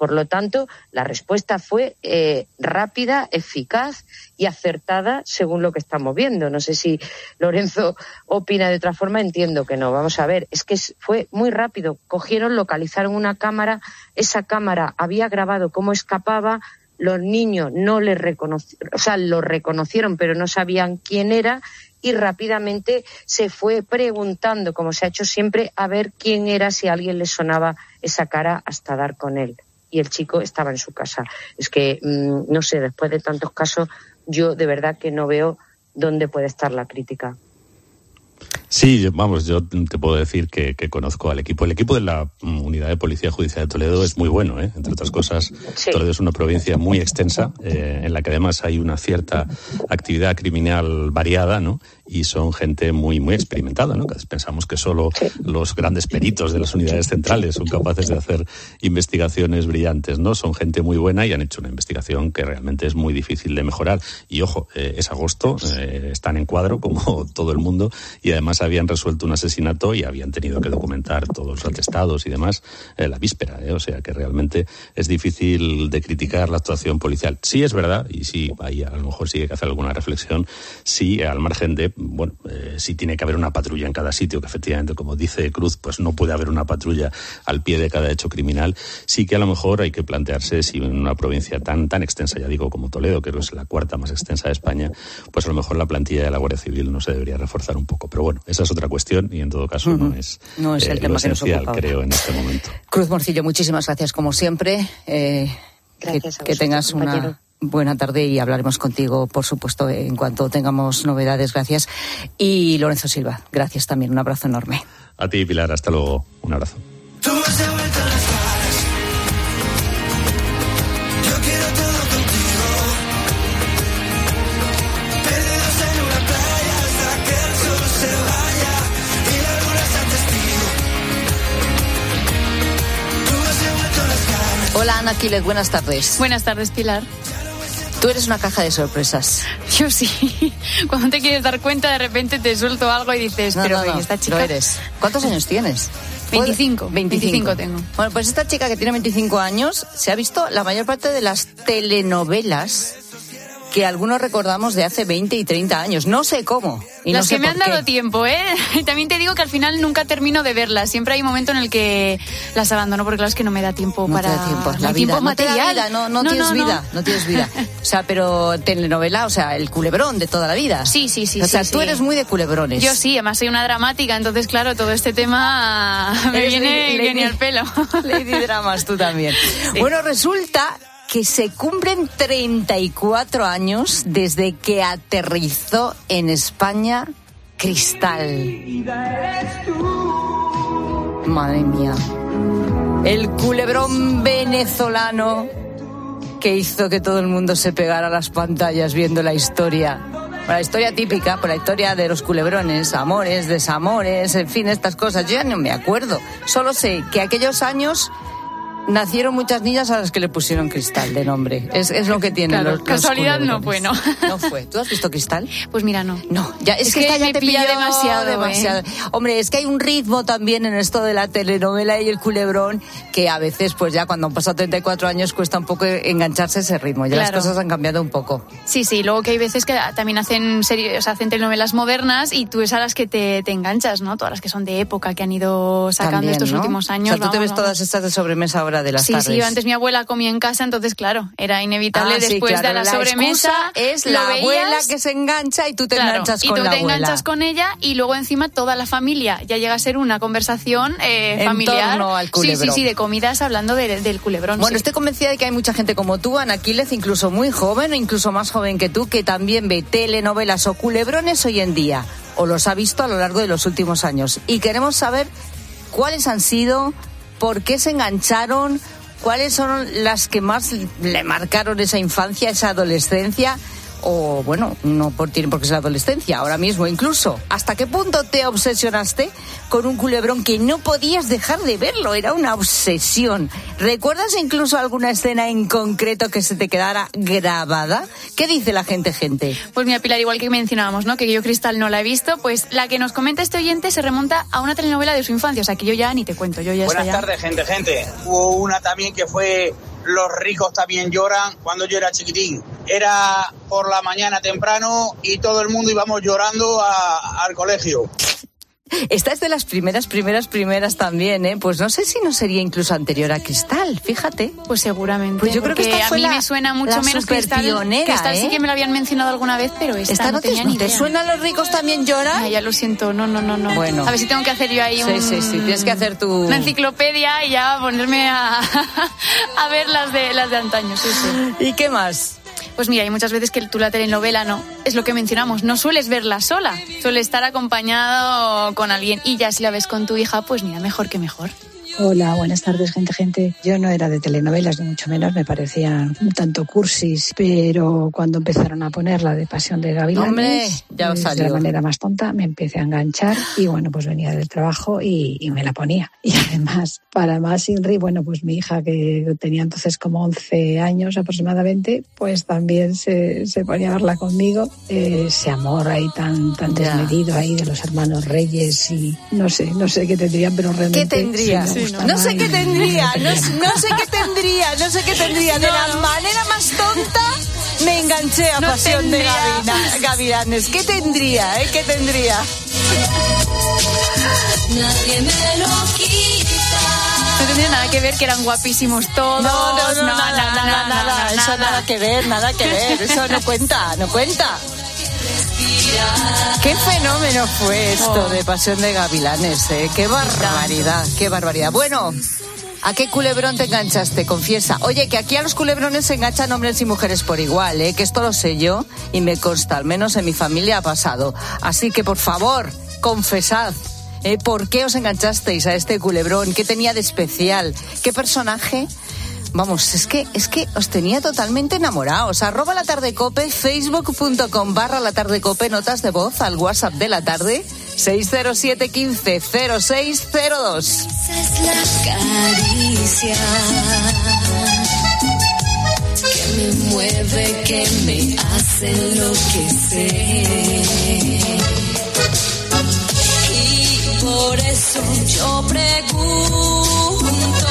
Por lo tanto, la respuesta fue rápida, eficaz y acertada según lo que estamos viendo. No sé si Lorenzo opina de otra forma, entiendo que no. Vamos a ver, es que fue muy rápido. Cogieron, localizaron una cámara, esa cámara había grabado cómo escapaba, los niños no le reconocieron, o sea, lo reconocieron, pero no sabían quién era, y rápidamente se fue preguntando, como se ha hecho siempre, a ver quién era, si a alguien le sonaba esa cara, hasta dar con él. Y el chico estaba en su casa. Es que, no sé, después de tantos casos, yo de verdad que no veo dónde puede estar la crítica. Sí, vamos, yo te puedo decir que conozco al equipo. El equipo de la Unidad de Policía Judicial de Toledo es muy bueno, entre otras cosas. Sí. Toledo es una provincia muy extensa, en la que además hay una cierta actividad criminal variada, ¿no? Y son gente muy, muy experimentada, ¿no? Pensamos que solo los grandes peritos de las unidades centrales son capaces de hacer investigaciones brillantes, ¿no? Son gente muy buena y han hecho una investigación que realmente es muy difícil de mejorar. Y ojo, es agosto, están en cuadro como todo el mundo, y además habían resuelto un asesinato y habían tenido que documentar todos los atestados y demás la víspera, o sea que realmente es difícil de criticar la actuación policial. Sí es verdad, y sí, ahí a lo mejor sí hay que hacer alguna reflexión, sí, al margen de, bueno, sí tiene que haber una patrulla en cada sitio, que efectivamente, como dice Cruz, pues no puede haber una patrulla al pie de cada hecho criminal. Sí que a lo mejor hay que plantearse si en una provincia tan extensa, ya digo, como Toledo, que es la cuarta más extensa de España, pues a lo mejor la plantilla de la Guardia Civil no se debería reforzar un poco. Pero bueno, esa es otra cuestión y en todo caso no es el tema esencial, creo, en este momento. Cruz Morcillo, muchísimas gracias como siempre. Gracias que tengas una buena tarde y hablaremos contigo, por supuesto, en cuanto tengamos novedades. Gracias. Y Lorenzo Silva, gracias también. Un abrazo enorme. A ti, Pilar. Hasta luego. Un abrazo. Hola, Ana Quiles, buenas tardes. Buenas tardes, Pilar. Tú eres una caja de sorpresas. Yo sí. Cuando te quieres dar cuenta, de repente te suelto algo y dices, no, esta chica... Lo eres. ¿Cuántos años tienes? 25 tengo. Bueno, pues esta chica que tiene 25 años se ha visto la mayor parte de las telenovelas que algunos recordamos de hace 20 y 30 años. No sé cómo. Y las no sé que me han dado qué. tiempo, ¿eh? Y también te digo que al final nunca termino de verlas. Siempre hay un momento en el que las abandono, porque claro, es que no me da tiempo no para... te da tiempo. La vida, tiempo no te da material. vida, no tienes vida. No tienes vida. O sea, pero telenovela, o sea, el culebrón de toda la vida. Sí. O sea, tú eres muy de culebrones. Yo sí, además soy una dramática, entonces claro, todo este tema me viene al pelo. Lady Dramas, tú también. Sí. Bueno, resulta que se cumplen 34 años desde que aterrizó en España Cristal. Madre mía. El culebrón venezolano que hizo que todo el mundo se pegara a las pantallas viendo la historia. La historia típica, por la historia de los culebrones, amores, desamores, en fin, estas cosas. Yo ya no me acuerdo. Solo sé que aquellos años nacieron muchas niñas a las que le pusieron Cristal de nombre. Es lo que tienen claro, los casualidad culebrones. No fue, ¿no? No fue. ¿Tú has visto Cristal? Pues mira, no. No, ya es que esta ya me te pilla demasiado. Hombre, es que hay un ritmo también en esto de la telenovela y el culebrón que a veces, pues ya cuando han pasado 34 años cuesta un poco engancharse a ese ritmo. Ya claro. Las cosas han cambiado un poco. Sí, luego que hay veces que también hacen telenovelas modernas y tú es a las que te enganchas, ¿no? Todas las que son de época, que han ido sacando también, estos ¿no? últimos años. O sea, tú te ves todas estas de sobremesa ahora de las tardes. Sí, antes mi abuela comía en casa, entonces claro, era inevitable después claro, de la sobremesa. Es la abuela que se engancha y tú te enganchas con la abuela. Y tú te enganchas con ella y luego encima toda la familia. Ya llega a ser una conversación familiar. En torno al culebrón. Sí, de comidas hablando del culebrón. Bueno, estoy convencida de que hay mucha gente como tú, Ana Quiles, incluso muy joven o incluso más joven que tú, que también ve telenovelas o culebrones hoy en día, o los ha visto a lo largo de los últimos años. Y queremos saber cuáles han sido, por qué se engancharon, cuáles son las que más le marcaron esa infancia, esa adolescencia, o bueno, no tiene por qué ser la adolescencia, ahora mismo incluso. ¿Hasta qué punto te obsesionaste con un culebrón que no podías dejar de verlo? Era una obsesión. ¿Recuerdas incluso alguna escena en concreto que se te quedara grabada? ¿Qué dice la gente? Pues mira, Pilar, igual que mencionábamos, ¿no? Que yo Cristal no la he visto, pues la que nos comenta este oyente se remonta a una telenovela de su infancia, o sea que yo ya ni te cuento, yo ya Buenas tardes, gente. Hubo una también que fue Los ricos también lloran. Cuando yo era chiquitín, era por la mañana temprano y todo el mundo íbamos llorando al colegio. Esta es de las primeras también, ¿eh? Pues no sé si no sería incluso anterior a Cristal, fíjate. Pues seguramente. Pues yo creo que esta a fue mí me suena mucho menos Cristal. Pionera, sí que me lo habían mencionado alguna vez, pero esta no tenía ni idea. ¿Te suena Los ricos también lloran? Ya lo siento, no. Bueno. A ver si tengo que hacer yo ahí Sí, tienes que hacer una enciclopedia y ya ponerme a ver las de antaño, sí. ¿Y qué más? Pues mira, hay muchas veces que tú la telenovela no, es lo que mencionamos, no sueles verla sola, suele estar acompañado con alguien y ya si la ves con tu hija, pues mira, mejor que mejor. Hola, buenas tardes, gente. Yo no era de telenovelas, ni mucho menos, me parecían un tanto cursis, pero cuando empezaron a ponerla de Pasión de Gavilanes, ¡hombre! Ya os salió. De la manera más tonta, me empecé a enganchar y bueno, pues venía del trabajo y me la ponía. Y además, para más Inri, bueno, pues mi hija, que tenía entonces como 11 años aproximadamente, pues también se ponía a verla conmigo. Ese amor ahí tan desmedido ahí de los hermanos Reyes y no sé qué tendrían, pero realmente... ¿Qué tendría? No sé qué tendría. De la manera más tonta me enganché a Pasión de Gavilanes. ¿Qué tendría? ¿Qué tendría? Nadie me lo quita. No tendría nada que ver que eran guapísimos todos. No, nada. Eso nada que ver. Eso no cuenta. Qué fenómeno fue esto de Pasión de Gavilanes, ¿eh? Qué barbaridad. Bueno, ¿a qué culebrón te enganchaste? Confiesa. Oye, que aquí a los culebrones se enganchan hombres y mujeres por igual, ¿eh? Que esto lo sé yo y me consta, al menos en mi familia ha pasado. Así que, por favor, confesad. ¿Por qué os enganchasteis a este culebrón? ¿Qué tenía de especial? ¿Qué personaje? Vamos, es que os tenía totalmente enamorados. @latardecope, facebook.com/latardecope, notas de voz al WhatsApp de la tarde, 607 15 0602. Esa es la caricia que me mueve, que me hace enloquecer. Y por eso yo pregunto,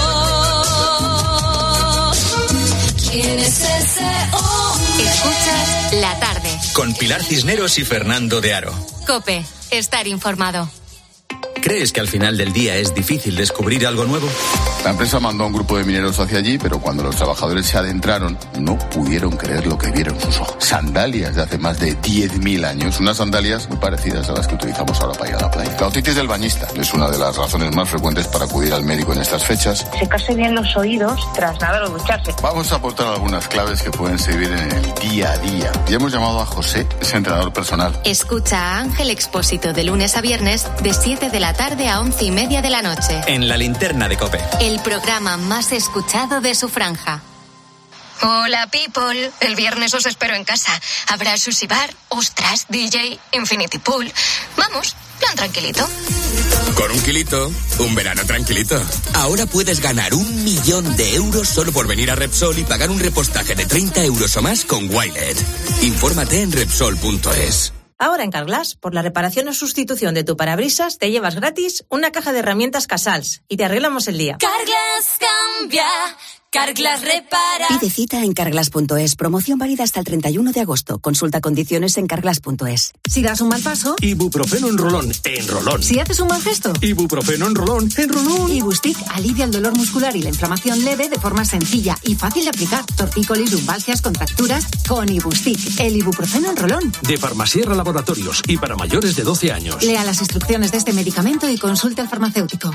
¿quién es ese hombre? Escuchas La Tarde con Pilar Cisneros y Fernando de Aro. COPE, estar informado. ¿Crees que al final del día es difícil descubrir algo nuevo? La empresa mandó a un grupo de mineros hacia allí, pero cuando los trabajadores se adentraron, no pudieron creer lo que vieron sus ojos. Sandalias de hace más de 10.000 años, unas sandalias muy parecidas a las que utilizamos ahora para ir a la playa. La otitis del bañista es una de las razones más frecuentes para acudir al médico en estas fechas. Secarse bien los oídos tras nadar o ducharse. Vamos a aportar algunas claves que pueden servir en el día a día. Y hemos llamado a José, ese entrenador personal. Escucha a Ángel Expósito de lunes a viernes de 7 de la tarde a 11:30 de la noche. En La Linterna de COPE. El programa más escuchado de su franja. Hola, people. El viernes os espero en casa. Habrá sushi bar, ostras, DJ, infinity pool. Vamos, plan tranquilito. Con 1 kilito, un verano tranquilito. Ahora puedes ganar 1 millón de euros solo por venir a Repsol y pagar un repostaje de 30 euros o más con Wilet. Infórmate en Repsol.es. Ahora en Carglass, por la reparación o sustitución de tu parabrisas, te llevas gratis una caja de herramientas Casals y te arreglamos el día. Carglass cambia, Carglass repara. Pide cita en Carglass.es. Promoción válida hasta el 31 de agosto. Consulta condiciones en Carglass.es. Si das un mal paso, Ibuprofeno en rolón, en rolón. Si haces un mal gesto, Ibuprofeno en rolón, en rolón. Ibustic alivia el dolor muscular y la inflamación leve de forma sencilla y fácil de aplicar. Tortícolis, lumbalgias, contracturas, con Ibustic, el ibuprofeno en rolón. De Farmasierra Laboratorios y para mayores de 12 años. Lea las instrucciones de este medicamento y consulte al farmacéutico.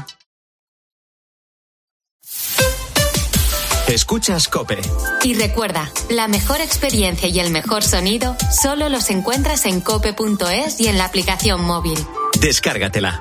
Escuchas COPE. Y recuerda, la mejor experiencia y el mejor sonido solo los encuentras en cope.es y en la aplicación móvil. Descárgatela.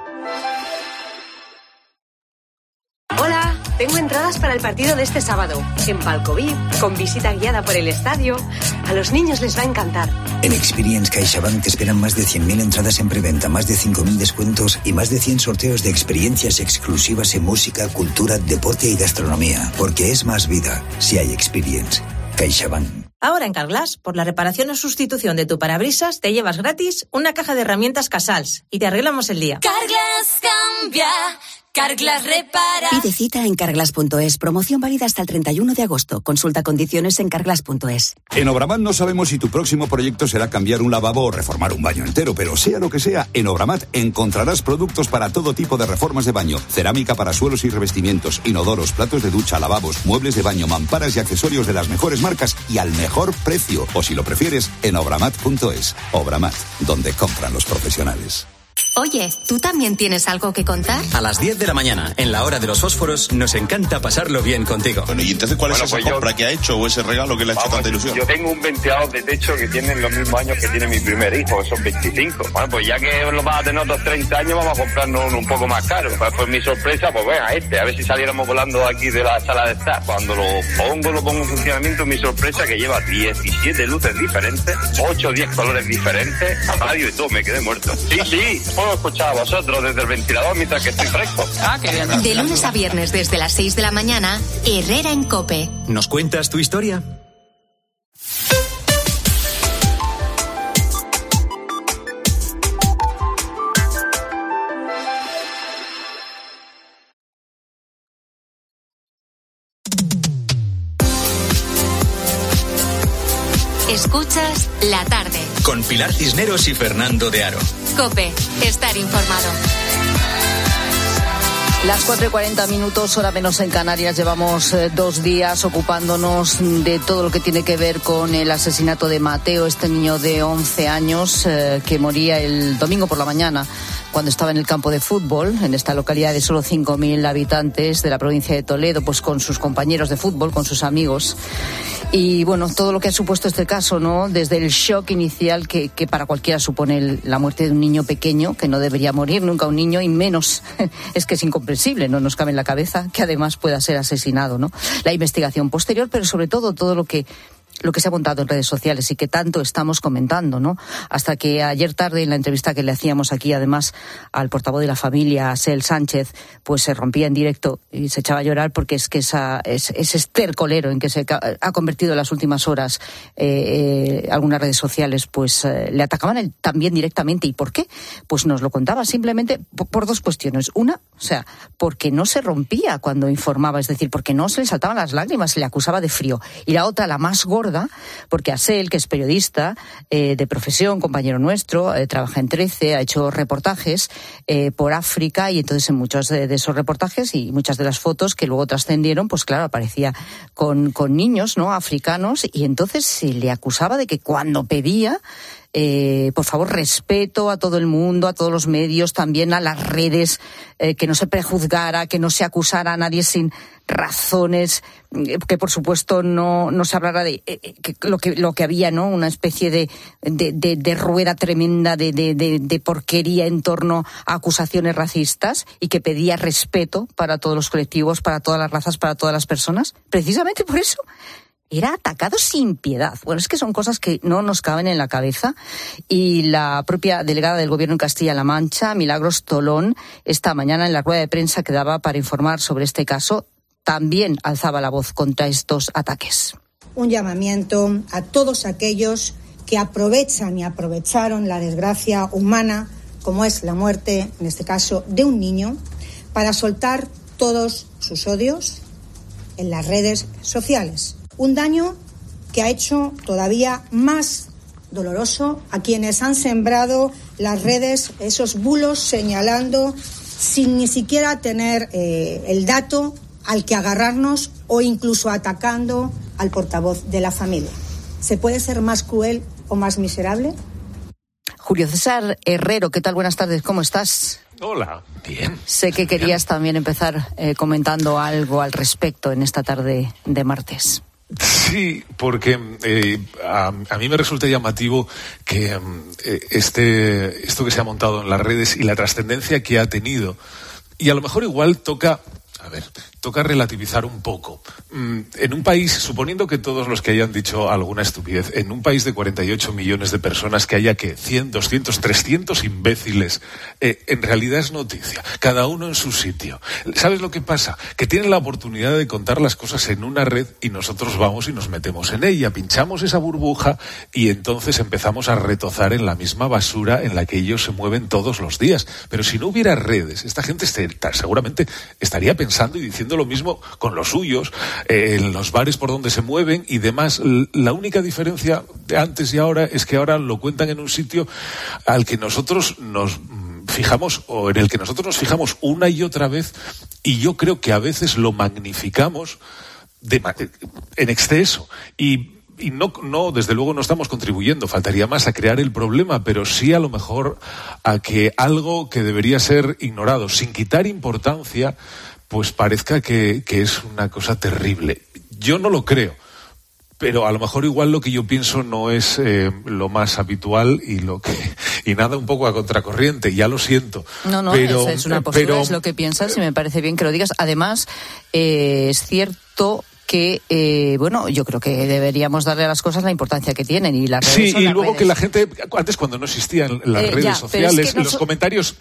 Hola, tengo entradas para el partido de este sábado. En Palco VIP, con visita guiada por el estadio. A los niños les va a encantar. En Experience CaixaBank te esperan más de 100.000 entradas en preventa, más de 5.000 descuentos y más de 100 sorteos de experiencias exclusivas en música, cultura, deporte y gastronomía. Porque es más vida si hay Experience. CaixaBank. Ahora en Carglass, por la reparación o sustitución de tu parabrisas, te llevas gratis una caja de herramientas Casals y te arreglamos el día. Carglass cambia, Carglass repara. Pide cita en Carglass.es. Promoción válida hasta el 31 de agosto. Consulta condiciones en Carglass.es. En Obramat no sabemos si tu próximo proyecto será cambiar un lavabo o reformar un baño entero, pero sea lo que sea, en Obramat encontrarás productos para todo tipo de reformas de baño. Cerámica para suelos y revestimientos, inodoros, platos de ducha, lavabos, muebles de baño, mamparas y accesorios de las mejores marcas y al mejor precio. O si lo prefieres, en Obramat.es. Obramat, donde compran los profesionales. Oye, ¿tú también tienes algo que contar? A las 10 de la mañana, en la hora de los fósforos, nos encanta pasarlo bien contigo. Bueno, ¿y entonces cuál es esa compra que ha hecho o ese regalo que le ha hecho tanta ilusión? Yo tengo un ventilador de techo que tiene los mismos años que tiene mi primer hijo, son 25. Bueno, pues ya que lo vas a tener otros 30 años, vamos a comprarnos uno un poco más caro. Pues mi sorpresa, pues venga, a ver si saliéramos volando aquí de la sala de estar. Cuando lo pongo en funcionamiento, mi sorpresa que lleva 17 luces diferentes, 8 o 10 colores diferentes, a radio y todo, me quedé muerto. Sí, puedo escuchar a vosotros desde el ventilador mientras que estoy fresco. Ah, qué bien. De lunes a viernes desde las 6 de la mañana, Herrera en COPE. ¿Nos cuentas tu historia? Escuchas La Tarde. Con Pilar Cisneros y Fernando de Aro. COPE, estar informado. Las 4:40, hora menos en Canarias. Llevamos 2 días ocupándonos de todo lo que tiene que ver con el asesinato de Mateo, este niño de 11 años que moría el domingo por la mañana cuando estaba en el campo de fútbol, en esta localidad de solo 5.000 habitantes de la provincia de Toledo, pues con sus compañeros de fútbol, con sus amigos. Y bueno, todo lo que ha supuesto este caso, ¿no? Desde el shock inicial que para cualquiera supone la muerte de un niño pequeño, que no debería morir nunca un niño, y menos, es que es incomprensible, no nos cabe en la cabeza que además pueda ser asesinado, ¿no? La investigación posterior, pero sobre todo lo que se ha montado en redes sociales y que tanto estamos comentando, ¿no? Hasta que ayer tarde, en la entrevista que le hacíamos aquí, además, al portavoz de la familia, Asel Sánchez, pues se rompía en directo y se echaba a llorar porque es que ese estercolero en que se ha convertido en las últimas horas algunas redes sociales, pues le atacaban también directamente. ¿Y por qué? Pues nos lo contaba simplemente por 2 cuestiones. Una, porque no se rompía cuando informaba, es decir, porque no se le saltaban las lágrimas, se le acusaba de frío. Y la otra, la más gorda, porque Asel, que es periodista de profesión, compañero nuestro, trabaja en 13, ha hecho reportajes por África, y entonces en muchos de esos reportajes y muchas de las fotos que luego trascendieron, pues claro, aparecía con niños, ¿no?, africanos, y entonces se le acusaba de que cuando pedía por favor, respeto a todo el mundo, a todos los medios, también a las redes, que no se prejuzgara, que no se acusara a nadie sin razones, que por supuesto no se hablara de lo que había, ¿no? Una especie de rueda tremenda de porquería en torno a acusaciones racistas, y que pedía respeto para todos los colectivos, para todas las razas, para todas las personas. Precisamente por eso era atacado sin piedad. Bueno, es que son cosas que no nos caben en la cabeza, y la propia delegada del Gobierno en Castilla-La Mancha, Milagros Tolón, esta mañana en la rueda de prensa que daba para informar sobre este caso, también alzaba la voz contra estos ataques. Un llamamiento a todos aquellos que aprovechan y aprovecharon la desgracia humana, como es la muerte, en este caso, de un niño, para soltar todos sus odios en las redes sociales. Un daño que ha hecho todavía más doloroso a quienes han sembrado las redes esos bulos señalando sin ni siquiera tener el dato al que agarrarnos, o incluso atacando al portavoz de la familia. ¿Se puede ser más cruel o más miserable? Julio César Herrero, ¿qué tal? Buenas tardes, ¿cómo estás? Hola, bien. Sé que querías también empezar comentando algo al respecto en esta tarde de martes. Sí, porque a mí me resulta llamativo que esto que se ha montado en las redes y la trascendencia que ha tenido, y a lo mejor igual toca A ver, toca relativizar un poco. En un país, suponiendo que todos los que hayan dicho alguna estupidez, en un país de 48 millones de personas que haya 100, 200, 300 imbéciles, en realidad es noticia, cada uno en su sitio. ¿Sabes lo que pasa? Que tienen la oportunidad de contar las cosas en una red y nosotros vamos y nos metemos en ella, pinchamos esa burbuja y entonces empezamos a retozar en la misma basura en la que ellos se mueven todos los días. Pero si no hubiera redes, esta gente seguramente estaría pensando y diciendo lo mismo con los suyos, en los bares por donde se mueven y demás. La única diferencia de antes y ahora es que ahora lo cuentan en un sitio al que nosotros nos fijamos, o en el que nosotros nos fijamos una y otra vez, y yo creo que a veces lo magnificamos en exceso. Y no, desde luego no estamos contribuyendo, faltaría más a crear el problema, pero sí a lo mejor a que algo que debería ser ignorado, sin quitar importancia, pues parezca que es una cosa terrible. Yo no lo creo, pero a lo mejor igual lo que yo pienso no es lo más habitual y nada un poco a contracorriente, ya lo siento. No, pero, es una postura, es lo que piensas y me parece bien que lo digas. Además, es cierto que, yo creo que deberíamos darle a las cosas la importancia que tienen y las redes son y las luego redes. Que la gente, antes cuando no existían las redes sociales, es que los comentarios,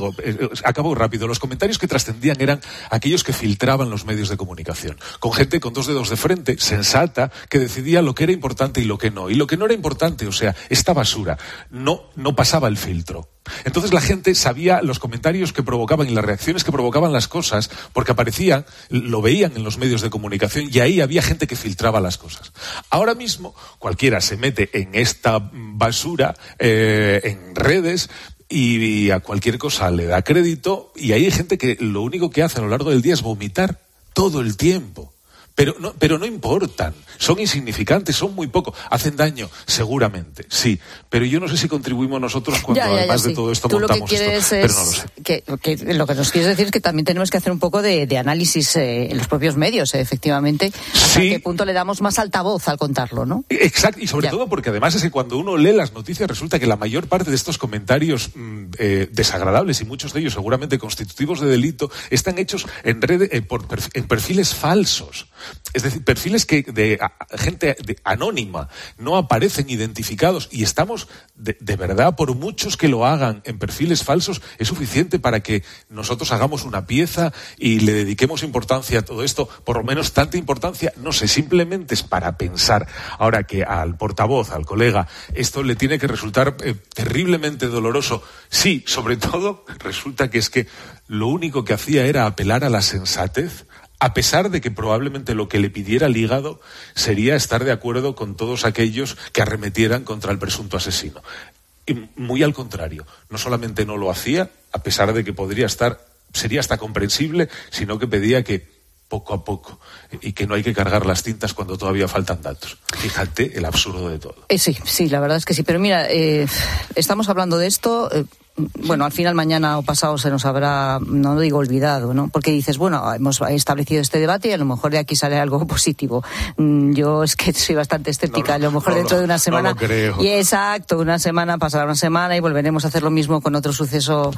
acabo rápido, los comentarios que trascendían eran aquellos que filtraban los medios de comunicación, con gente con dos dedos de frente, sensata, que decidía lo que era importante y lo que no. Y lo que no era importante, o sea, esta basura, no pasaba el filtro. Entonces la gente sabía los comentarios que provocaban y las reacciones que provocaban las cosas, porque aparecían, lo veían en los medios de comunicación y ahí había gente que filtraba las cosas. Ahora mismo cualquiera se mete en esta basura, en redes, y a cualquier cosa le da crédito, y ahí hay gente que lo único que hace a lo largo del día es vomitar todo el tiempo. Pero no importan, son insignificantes, son muy poco, hacen daño, seguramente, sí, pero yo no sé si contribuimos nosotros cuando además de todo esto montamos esto, pero no lo sé. Que lo que nos quieres decir es que también tenemos que hacer un poco de análisis en los propios medios, efectivamente, hasta qué punto le damos más altavoz al contarlo, ¿no? Exacto, y sobre todo porque además es que cuando uno lee las noticias resulta que la mayor parte de estos comentarios desagradables, y muchos de ellos seguramente constitutivos de delito, están hechos en perfiles falsos. Es decir, perfiles que de gente anónima no aparecen identificados, y estamos de verdad, por muchos que lo hagan en perfiles falsos, es suficiente para que nosotros hagamos una pieza y le dediquemos importancia a todo esto, por lo menos tanta importancia, no sé, simplemente es para pensar. Ahora que al portavoz, al colega, esto le tiene que resultar terriblemente doloroso, sí, sobre todo resulta que es que lo único que hacía era apelar a la sensatez, a pesar de que probablemente lo que le pidiera el hígado sería estar de acuerdo con todos aquellos que arremetieran contra el presunto asesino. Y muy al contrario, no solamente no lo hacía, a pesar de que sería hasta comprensible, sino que pedía que poco a poco, y que no hay que cargar las tintas cuando todavía faltan datos. Fíjate el absurdo de todo. Sí, la verdad es que sí, pero mira, estamos hablando de esto... Bueno, al final mañana o pasado se nos habrá, no digo olvidado, ¿no? Porque dices, bueno, hemos establecido este debate y a lo mejor de aquí sale algo positivo. Yo es que soy bastante escéptica, a lo mejor dentro de una semana. No lo creo. Y exacto, pasará una semana y volveremos a hacer lo mismo con otro suceso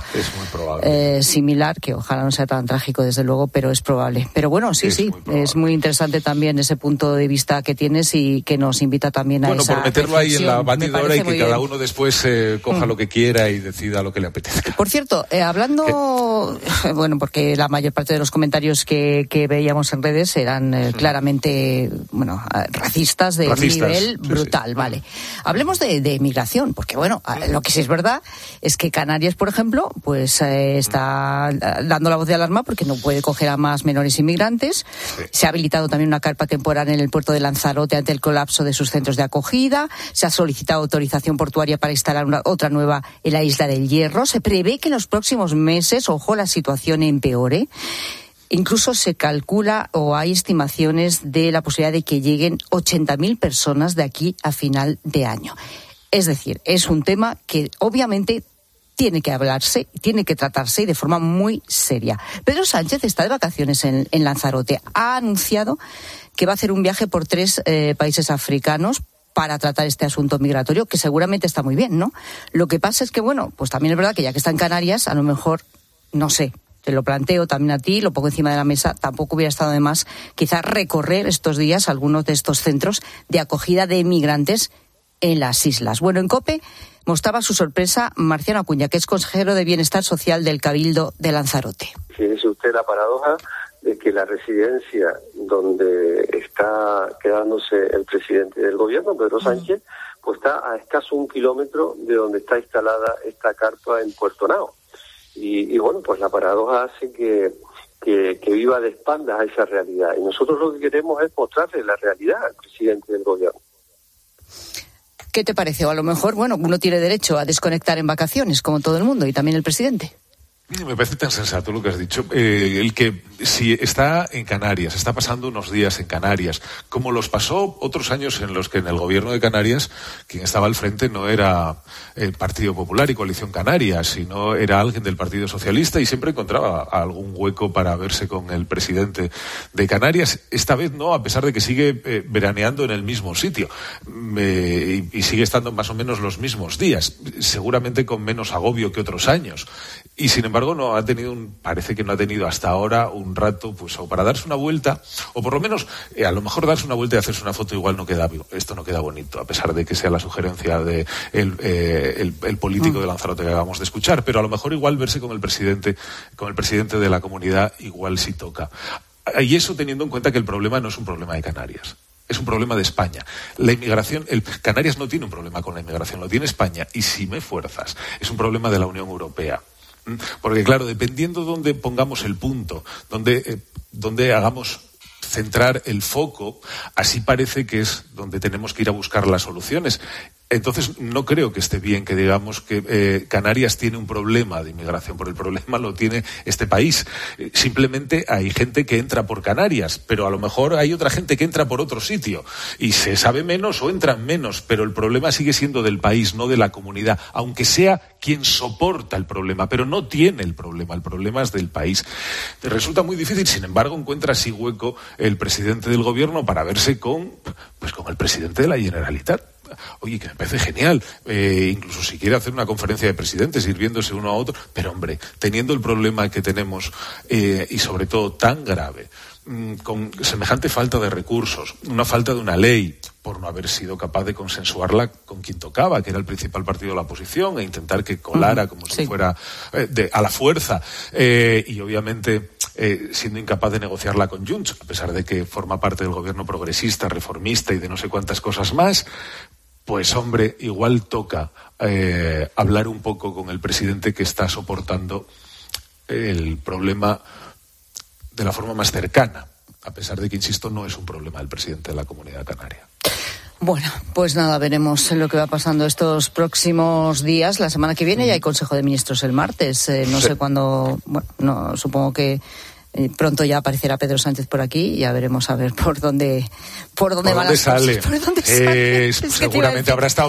similar, que ojalá no sea tan trágico, desde luego, pero es probable. Pero bueno, sí, es muy interesante también ese punto de vista que tienes y que nos invita también a esa por meterlo ahí en la batidora y que cada bien. uno después coja lo que quiera y decida lo que le apetezca. Por cierto, hablando, porque la mayor parte de los comentarios que veíamos en redes eran claramente, racistas de un nivel brutal, vale. Hablemos de migración, porque lo que sí es verdad es que Canarias, por ejemplo, pues está dando la voz de alarma porque no puede coger a más menores inmigrantes. Sí. Se ha habilitado también una carpa temporal en el puerto de Lanzarote ante el colapso de sus centros de acogida. Se ha solicitado autorización portuaria para instalar otra nueva en la isla del Hierro. Se prevé que en los próximos meses, la situación empeore. Incluso se calcula o hay estimaciones de la posibilidad de que lleguen 80.000 personas de aquí a final de año. Es decir, es un tema que obviamente tiene que hablarse, tiene que tratarse y de forma muy seria. Pedro Sánchez está de vacaciones en Lanzarote. Ha anunciado que va a hacer un viaje por 3 países africanos para tratar este asunto migratorio, que seguramente está muy bien, ¿no? Lo que pasa es que, pues también es verdad que ya que está en Canarias, a lo mejor, no sé, te lo planteo también a ti, lo pongo encima de la mesa, tampoco hubiera estado de más quizás recorrer estos días algunos de estos centros de acogida de emigrantes en las islas. Bueno, en COPE mostraba su sorpresa Marciano Acuña, que es consejero de Bienestar Social del Cabildo de Lanzarote. Fíjese usted la paradoja de que la residencia donde está quedándose el presidente del gobierno, Pedro Sánchez, pues está a escaso 1 kilómetro de donde está instalada esta carpa en Puerto Nao. Y bueno, pues la paradoja hace que viva de espaldas a esa realidad. Y nosotros lo que queremos es mostrarle la realidad al presidente del gobierno. ¿Qué te parece? O a lo mejor, bueno, uno tiene derecho a desconectar en vacaciones, como todo el mundo, y también el presidente. Me parece tan sensato lo que has dicho. El que si está en Canarias, está pasando unos días en Canarias, como los pasó otros años en los que en el gobierno de Canarias quien estaba al frente no era el Partido Popular y Coalición Canaria, sino era alguien del Partido Socialista y siempre encontraba algún hueco para verse con el presidente de Canarias. Esta vez no, a pesar de que sigue veraneando en el mismo sitio y sigue estando más o menos los mismos días, seguramente con menos agobio que otros años. Y sin embargo parece que no ha tenido hasta ahora un rato pues o para darse una vuelta, o por lo menos a lo mejor darse una vuelta y hacerse una foto igual no queda bonito, a pesar de que sea la sugerencia de el político de Lanzarote que acabamos de escuchar, pero a lo mejor igual verse con el presidente de la comunidad igual sí toca. Y eso teniendo en cuenta que el problema no es un problema de Canarias. Es un problema de España. La inmigración, Canarias no tiene un problema con la inmigración, lo tiene España. Y si me fuerzas, es un problema de la Unión Europea. Porque claro, dependiendo dónde pongamos el punto, dónde hagamos centrar el foco, así parece que es donde tenemos que ir a buscar las soluciones. Entonces, no creo que esté bien que digamos que Canarias tiene un problema de inmigración, porque el problema lo tiene este país. Simplemente hay gente que entra por Canarias, pero a lo mejor hay otra gente que entra por otro sitio y se sabe menos o entran menos, pero el problema sigue siendo del país, no de la comunidad, aunque sea quien soporta el problema, pero no tiene el problema es del país. Resulta muy difícil, sin embargo, encuentra así hueco el presidente del gobierno para verse con el presidente de la Generalitat. Oye, que me parece genial, incluso si quiere hacer una conferencia de presidentes, ir viéndose uno a otro, pero hombre, teniendo el problema que tenemos y sobre todo tan grave, con semejante falta de recursos, una falta de una ley, por no haber sido capaz de consensuarla con quien tocaba, que era el principal partido de la oposición, e intentar que colara como si fuera a la fuerza, y obviamente siendo incapaz de negociarla con Junts, a pesar de que forma parte del gobierno progresista, reformista y de no sé cuántas cosas más. Pues hombre, igual toca hablar un poco con el presidente que está soportando el problema de la forma más cercana, a pesar de que, insisto, no es un problema del presidente de la Comunidad Canaria. Bueno, pues nada, veremos lo que va pasando estos próximos días. La semana que viene ya hay Consejo de Ministros el martes. No sé cuándo, supongo que pronto ya aparecerá Pedro Sánchez por aquí y ya veremos a ver por dónde van las sale. Cosas. ¿Por dónde sale? Seguramente habrá estado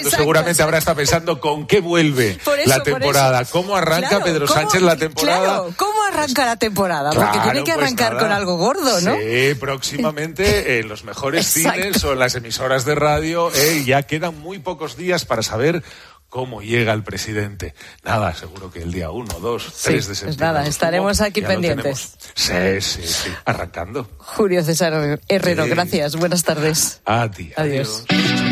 pensando con qué vuelve la temporada. ¿Cómo arranca Pedro Sánchez la temporada? Claro, ¿cómo arranca la temporada? Porque tiene que arrancar con algo gordo, ¿no? Sí, próximamente en los mejores cines o en las emisoras de radio ya quedan muy pocos días para saber cómo llega el presidente. Nada, seguro que el día 1, 2, 3 de septiembre. Pues nada, estaremos aquí pendientes. Sí, arrancando. Julio César Herrero, gracias. Buenas tardes. A ti. Adiós.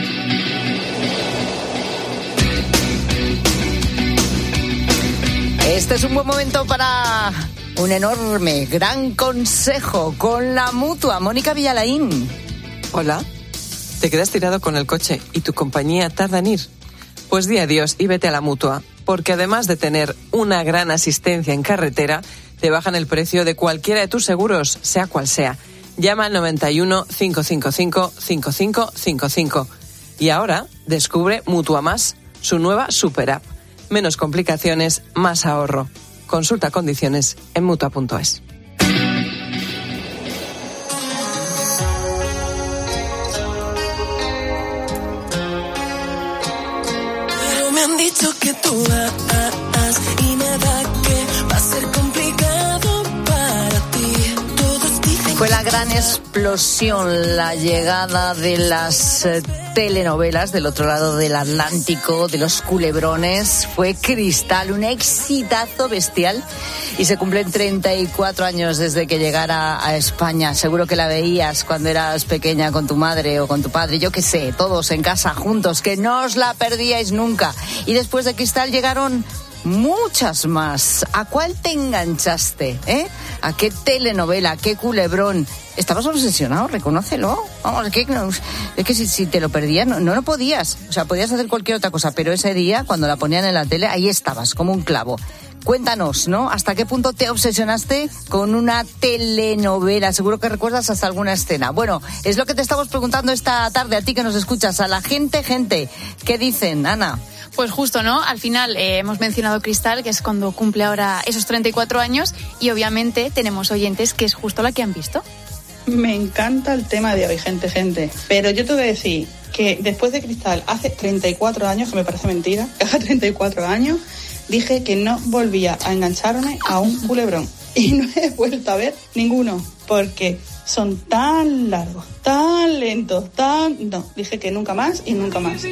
Este es un buen momento para un enorme, gran consejo con la Mutua. Mónica Villalaín. Hola. ¿Te quedas tirado con el coche y tu compañía tarda en ir? Pues di adiós y vete a la Mutua, porque además de tener una gran asistencia en carretera, te bajan el precio de cualquiera de tus seguros, sea cual sea. Llama al 91 555 5555. Y ahora descubre Mutua Más, su nueva super app. Menos complicaciones, más ahorro. Consulta condiciones en Mutua.es. Dicho que tú vas y nada que va a ser complicado para ti. Todos dicen fue la gran explosión, la llegada de las telenovelas del otro lado del Atlántico, de los culebrones, fue Cristal, un exitazo bestial, y se cumplen 34 años desde que llegara a España. Seguro que la veías cuando eras pequeña con tu madre o con tu padre, yo qué sé, todos en casa juntos, que no os la perdíais nunca. Y después de Cristal llegaron muchas más. ¿A cuál te enganchaste? ¿A qué telenovela? ¿A qué culebrón? Estabas obsesionado, reconócelo. Vamos, es que si te lo perdías no podías. O sea, podías hacer cualquier otra cosa, pero ese día, cuando la ponían en la tele, ahí estabas, como un clavo. Cuéntanos, ¿no? ¿Hasta qué punto te obsesionaste con una telenovela? Seguro que recuerdas hasta alguna escena. Bueno, es lo que te estamos preguntando esta tarde a ti que nos escuchas, a la gente. ¿Qué dicen, Ana? Pues justo, ¿no? Al final hemos mencionado Cristal, que es cuando cumple ahora esos 34 años, y obviamente tenemos oyentes que es justo la que han visto. Me encanta el tema de hoy, gente. Pero yo te voy a decir que después de Cristal, hace 34 años, que me parece mentira, que hace 34 años, dije que no volvía a engancharme a un culebrón. Y no he vuelto a ver ninguno, porque son tan largos, tan lentos, No, dije que nunca más y nunca más.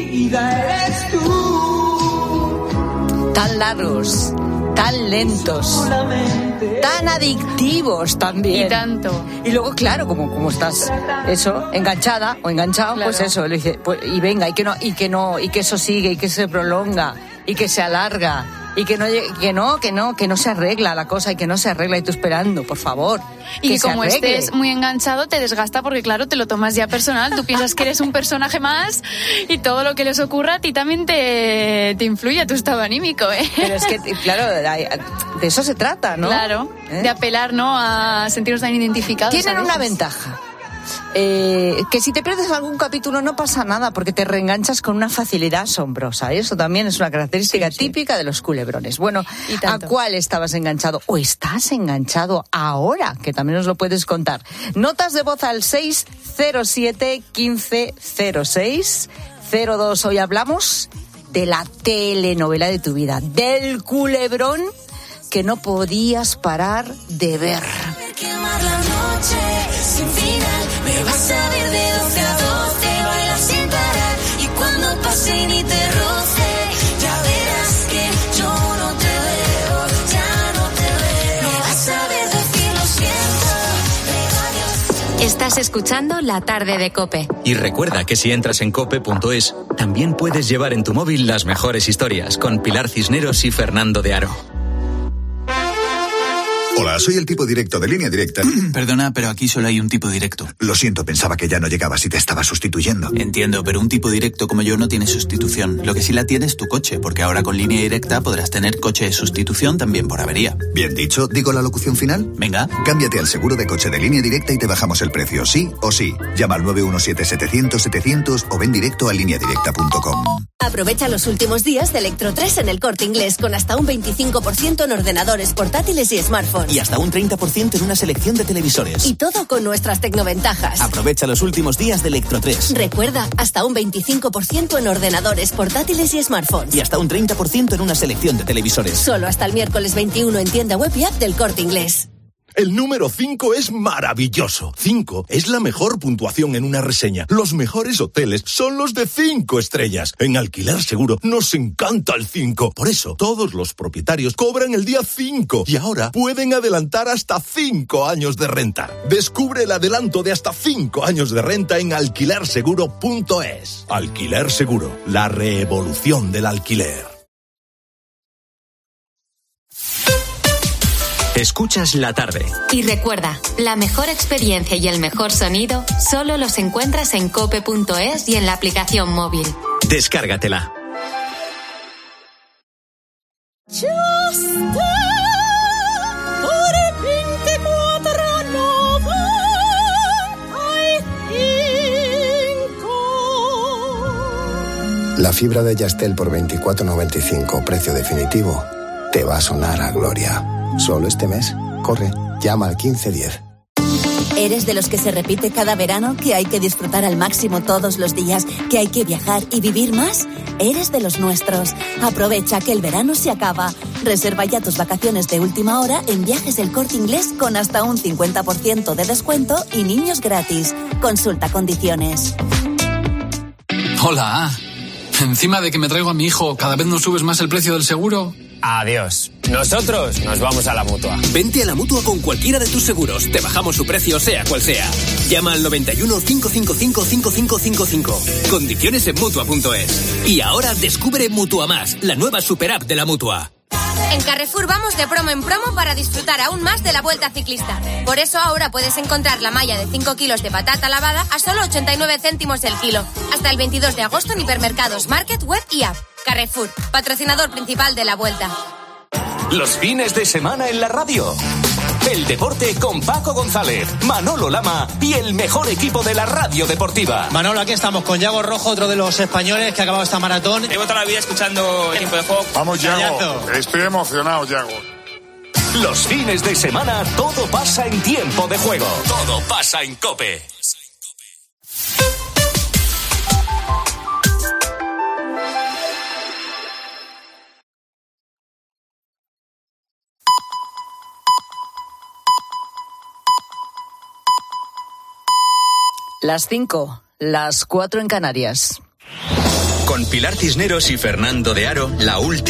Tan largos, tan lentos, tan adictivos también. Y tanto. Y luego, claro, como estás enganchada o enganchado, claro. Pues eso, le dice, pues, y venga, y que eso sigue, y que se prolonga, y que se alarga, y que no se arregla la cosa, y que no se arregla, y tú esperando, por favor. Y que como estés muy enganchado te desgasta, porque claro, te lo tomas ya personal, tú piensas que eres un personaje más y todo lo que les ocurra a ti también te influye a tu estado anímico, Pero es que, claro, de eso se trata, ¿no? Claro, de apelar, ¿no?, a sentirnos tan identificados. Tienen una ventaja. Que si te pierdes algún capítulo no pasa nada, porque te reenganchas con una facilidad asombrosa. Eso también es una característica típica de los culebrones. Bueno, ¿a cuál estabas enganchado? ¿O estás enganchado ahora? Que también nos lo puedes contar. Notas de voz al 607 1506 02. Hoy hablamos de la telenovela de tu vida, del culebrón que no podías parar de ver. Quemar la noche sin final, me vas a ver de 12 a 12, bailar sin parar, y cuando pase ni te roce, ya verás que yo no te veo, ya no te veo, me vas a ver decir lo siento. Estás escuchando La Tarde de COPE. Y recuerda que si entras en cope.es, también puedes llevar en tu móvil las mejores historias con Pilar Cisneros y Fernando de Aro. Hola, soy el tipo directo de Línea Directa. Perdona, pero aquí solo hay un tipo directo. Lo siento, pensaba que ya no llegabas y te estaba sustituyendo. Entiendo, pero un tipo directo como yo no tiene sustitución. Lo que sí la tiene es tu coche, porque ahora con Línea Directa podrás tener coche de sustitución también por avería. Bien dicho, ¿digo la locución final? Venga. Cámbiate al seguro de coche de Línea Directa y te bajamos el precio, sí o sí. Llama al 917-700-700 o ven directo a lineadirecta.com. Aprovecha los últimos días de Electro 3 en El Corte Inglés, con hasta un 25% en ordenadores, portátiles y smartphones. Y hasta un 30% en una selección de televisores. Y todo con nuestras tecnoventajas. Aprovecha los últimos días de Electro 3. Recuerda, hasta un 25% en ordenadores, portátiles y smartphones. Y hasta un 30% en una selección de televisores. Solo hasta el miércoles 21 en tienda web y app del Corte Inglés. El número 5 es maravilloso. 5 es la mejor puntuación en una reseña. Los mejores hoteles son los de 5 estrellas. En Alquiler Seguro nos encanta el 5. Por eso, todos los propietarios cobran el día 5 y ahora pueden adelantar hasta 5 años de renta. Descubre el adelanto de hasta 5 años de renta en alquilerseguro.es. Alquiler Seguro, la revolución del alquiler. Escuchas La Tarde. Y recuerda, la mejor experiencia y el mejor sonido solo los encuentras en cope.es y en la aplicación móvil. Descárgatela. La fibra de Yastel por 24,95, precio definitivo, te va a sonar a gloria. Solo este mes. Corre, llama al 1510. ¿Eres de los que se repite cada verano, que hay que disfrutar al máximo todos los días, que hay que viajar y vivir más? Eres de los nuestros. Aprovecha que el verano se acaba. Reserva ya tus vacaciones de última hora en Viajes El Corte Inglés con hasta un 50% de descuento y niños gratis. Consulta condiciones. Hola. Encima de que me traigo a mi hijo, ¿cada vez nos subes más el precio del seguro? Adiós. Nosotros nos vamos a la Mutua. Vente a la Mutua con cualquiera de tus seguros. Te bajamos su precio, sea cual sea. Llama al 91 555 5555. Condiciones en Mutua.es. Y ahora descubre Mutua Más, la nueva superapp de la Mutua. En Carrefour vamos de promo en promo para disfrutar aún más de la Vuelta Ciclista. Por eso ahora puedes encontrar la malla de 5 kilos de patata lavada a solo 89 céntimos el kilo. Hasta el 22 de agosto en hipermercados, market, web y app. Carrefour, patrocinador principal de la Vuelta. Los fines de semana en la radio. El deporte con Paco González, Manolo Lama y el mejor equipo de la radio deportiva. Manolo, aquí estamos con Yago Rojo, otro de los españoles que ha acabado esta maratón. Llevo toda la vida escuchando Tiempo de Juego. Vamos, Yago. Estoy emocionado, Yago. Los fines de semana todo pasa en Tiempo de Juego. Todo pasa en COPE. Las 5, las 4 en Canarias. Con Pilar Cisneros y Fernando de Aro, la última.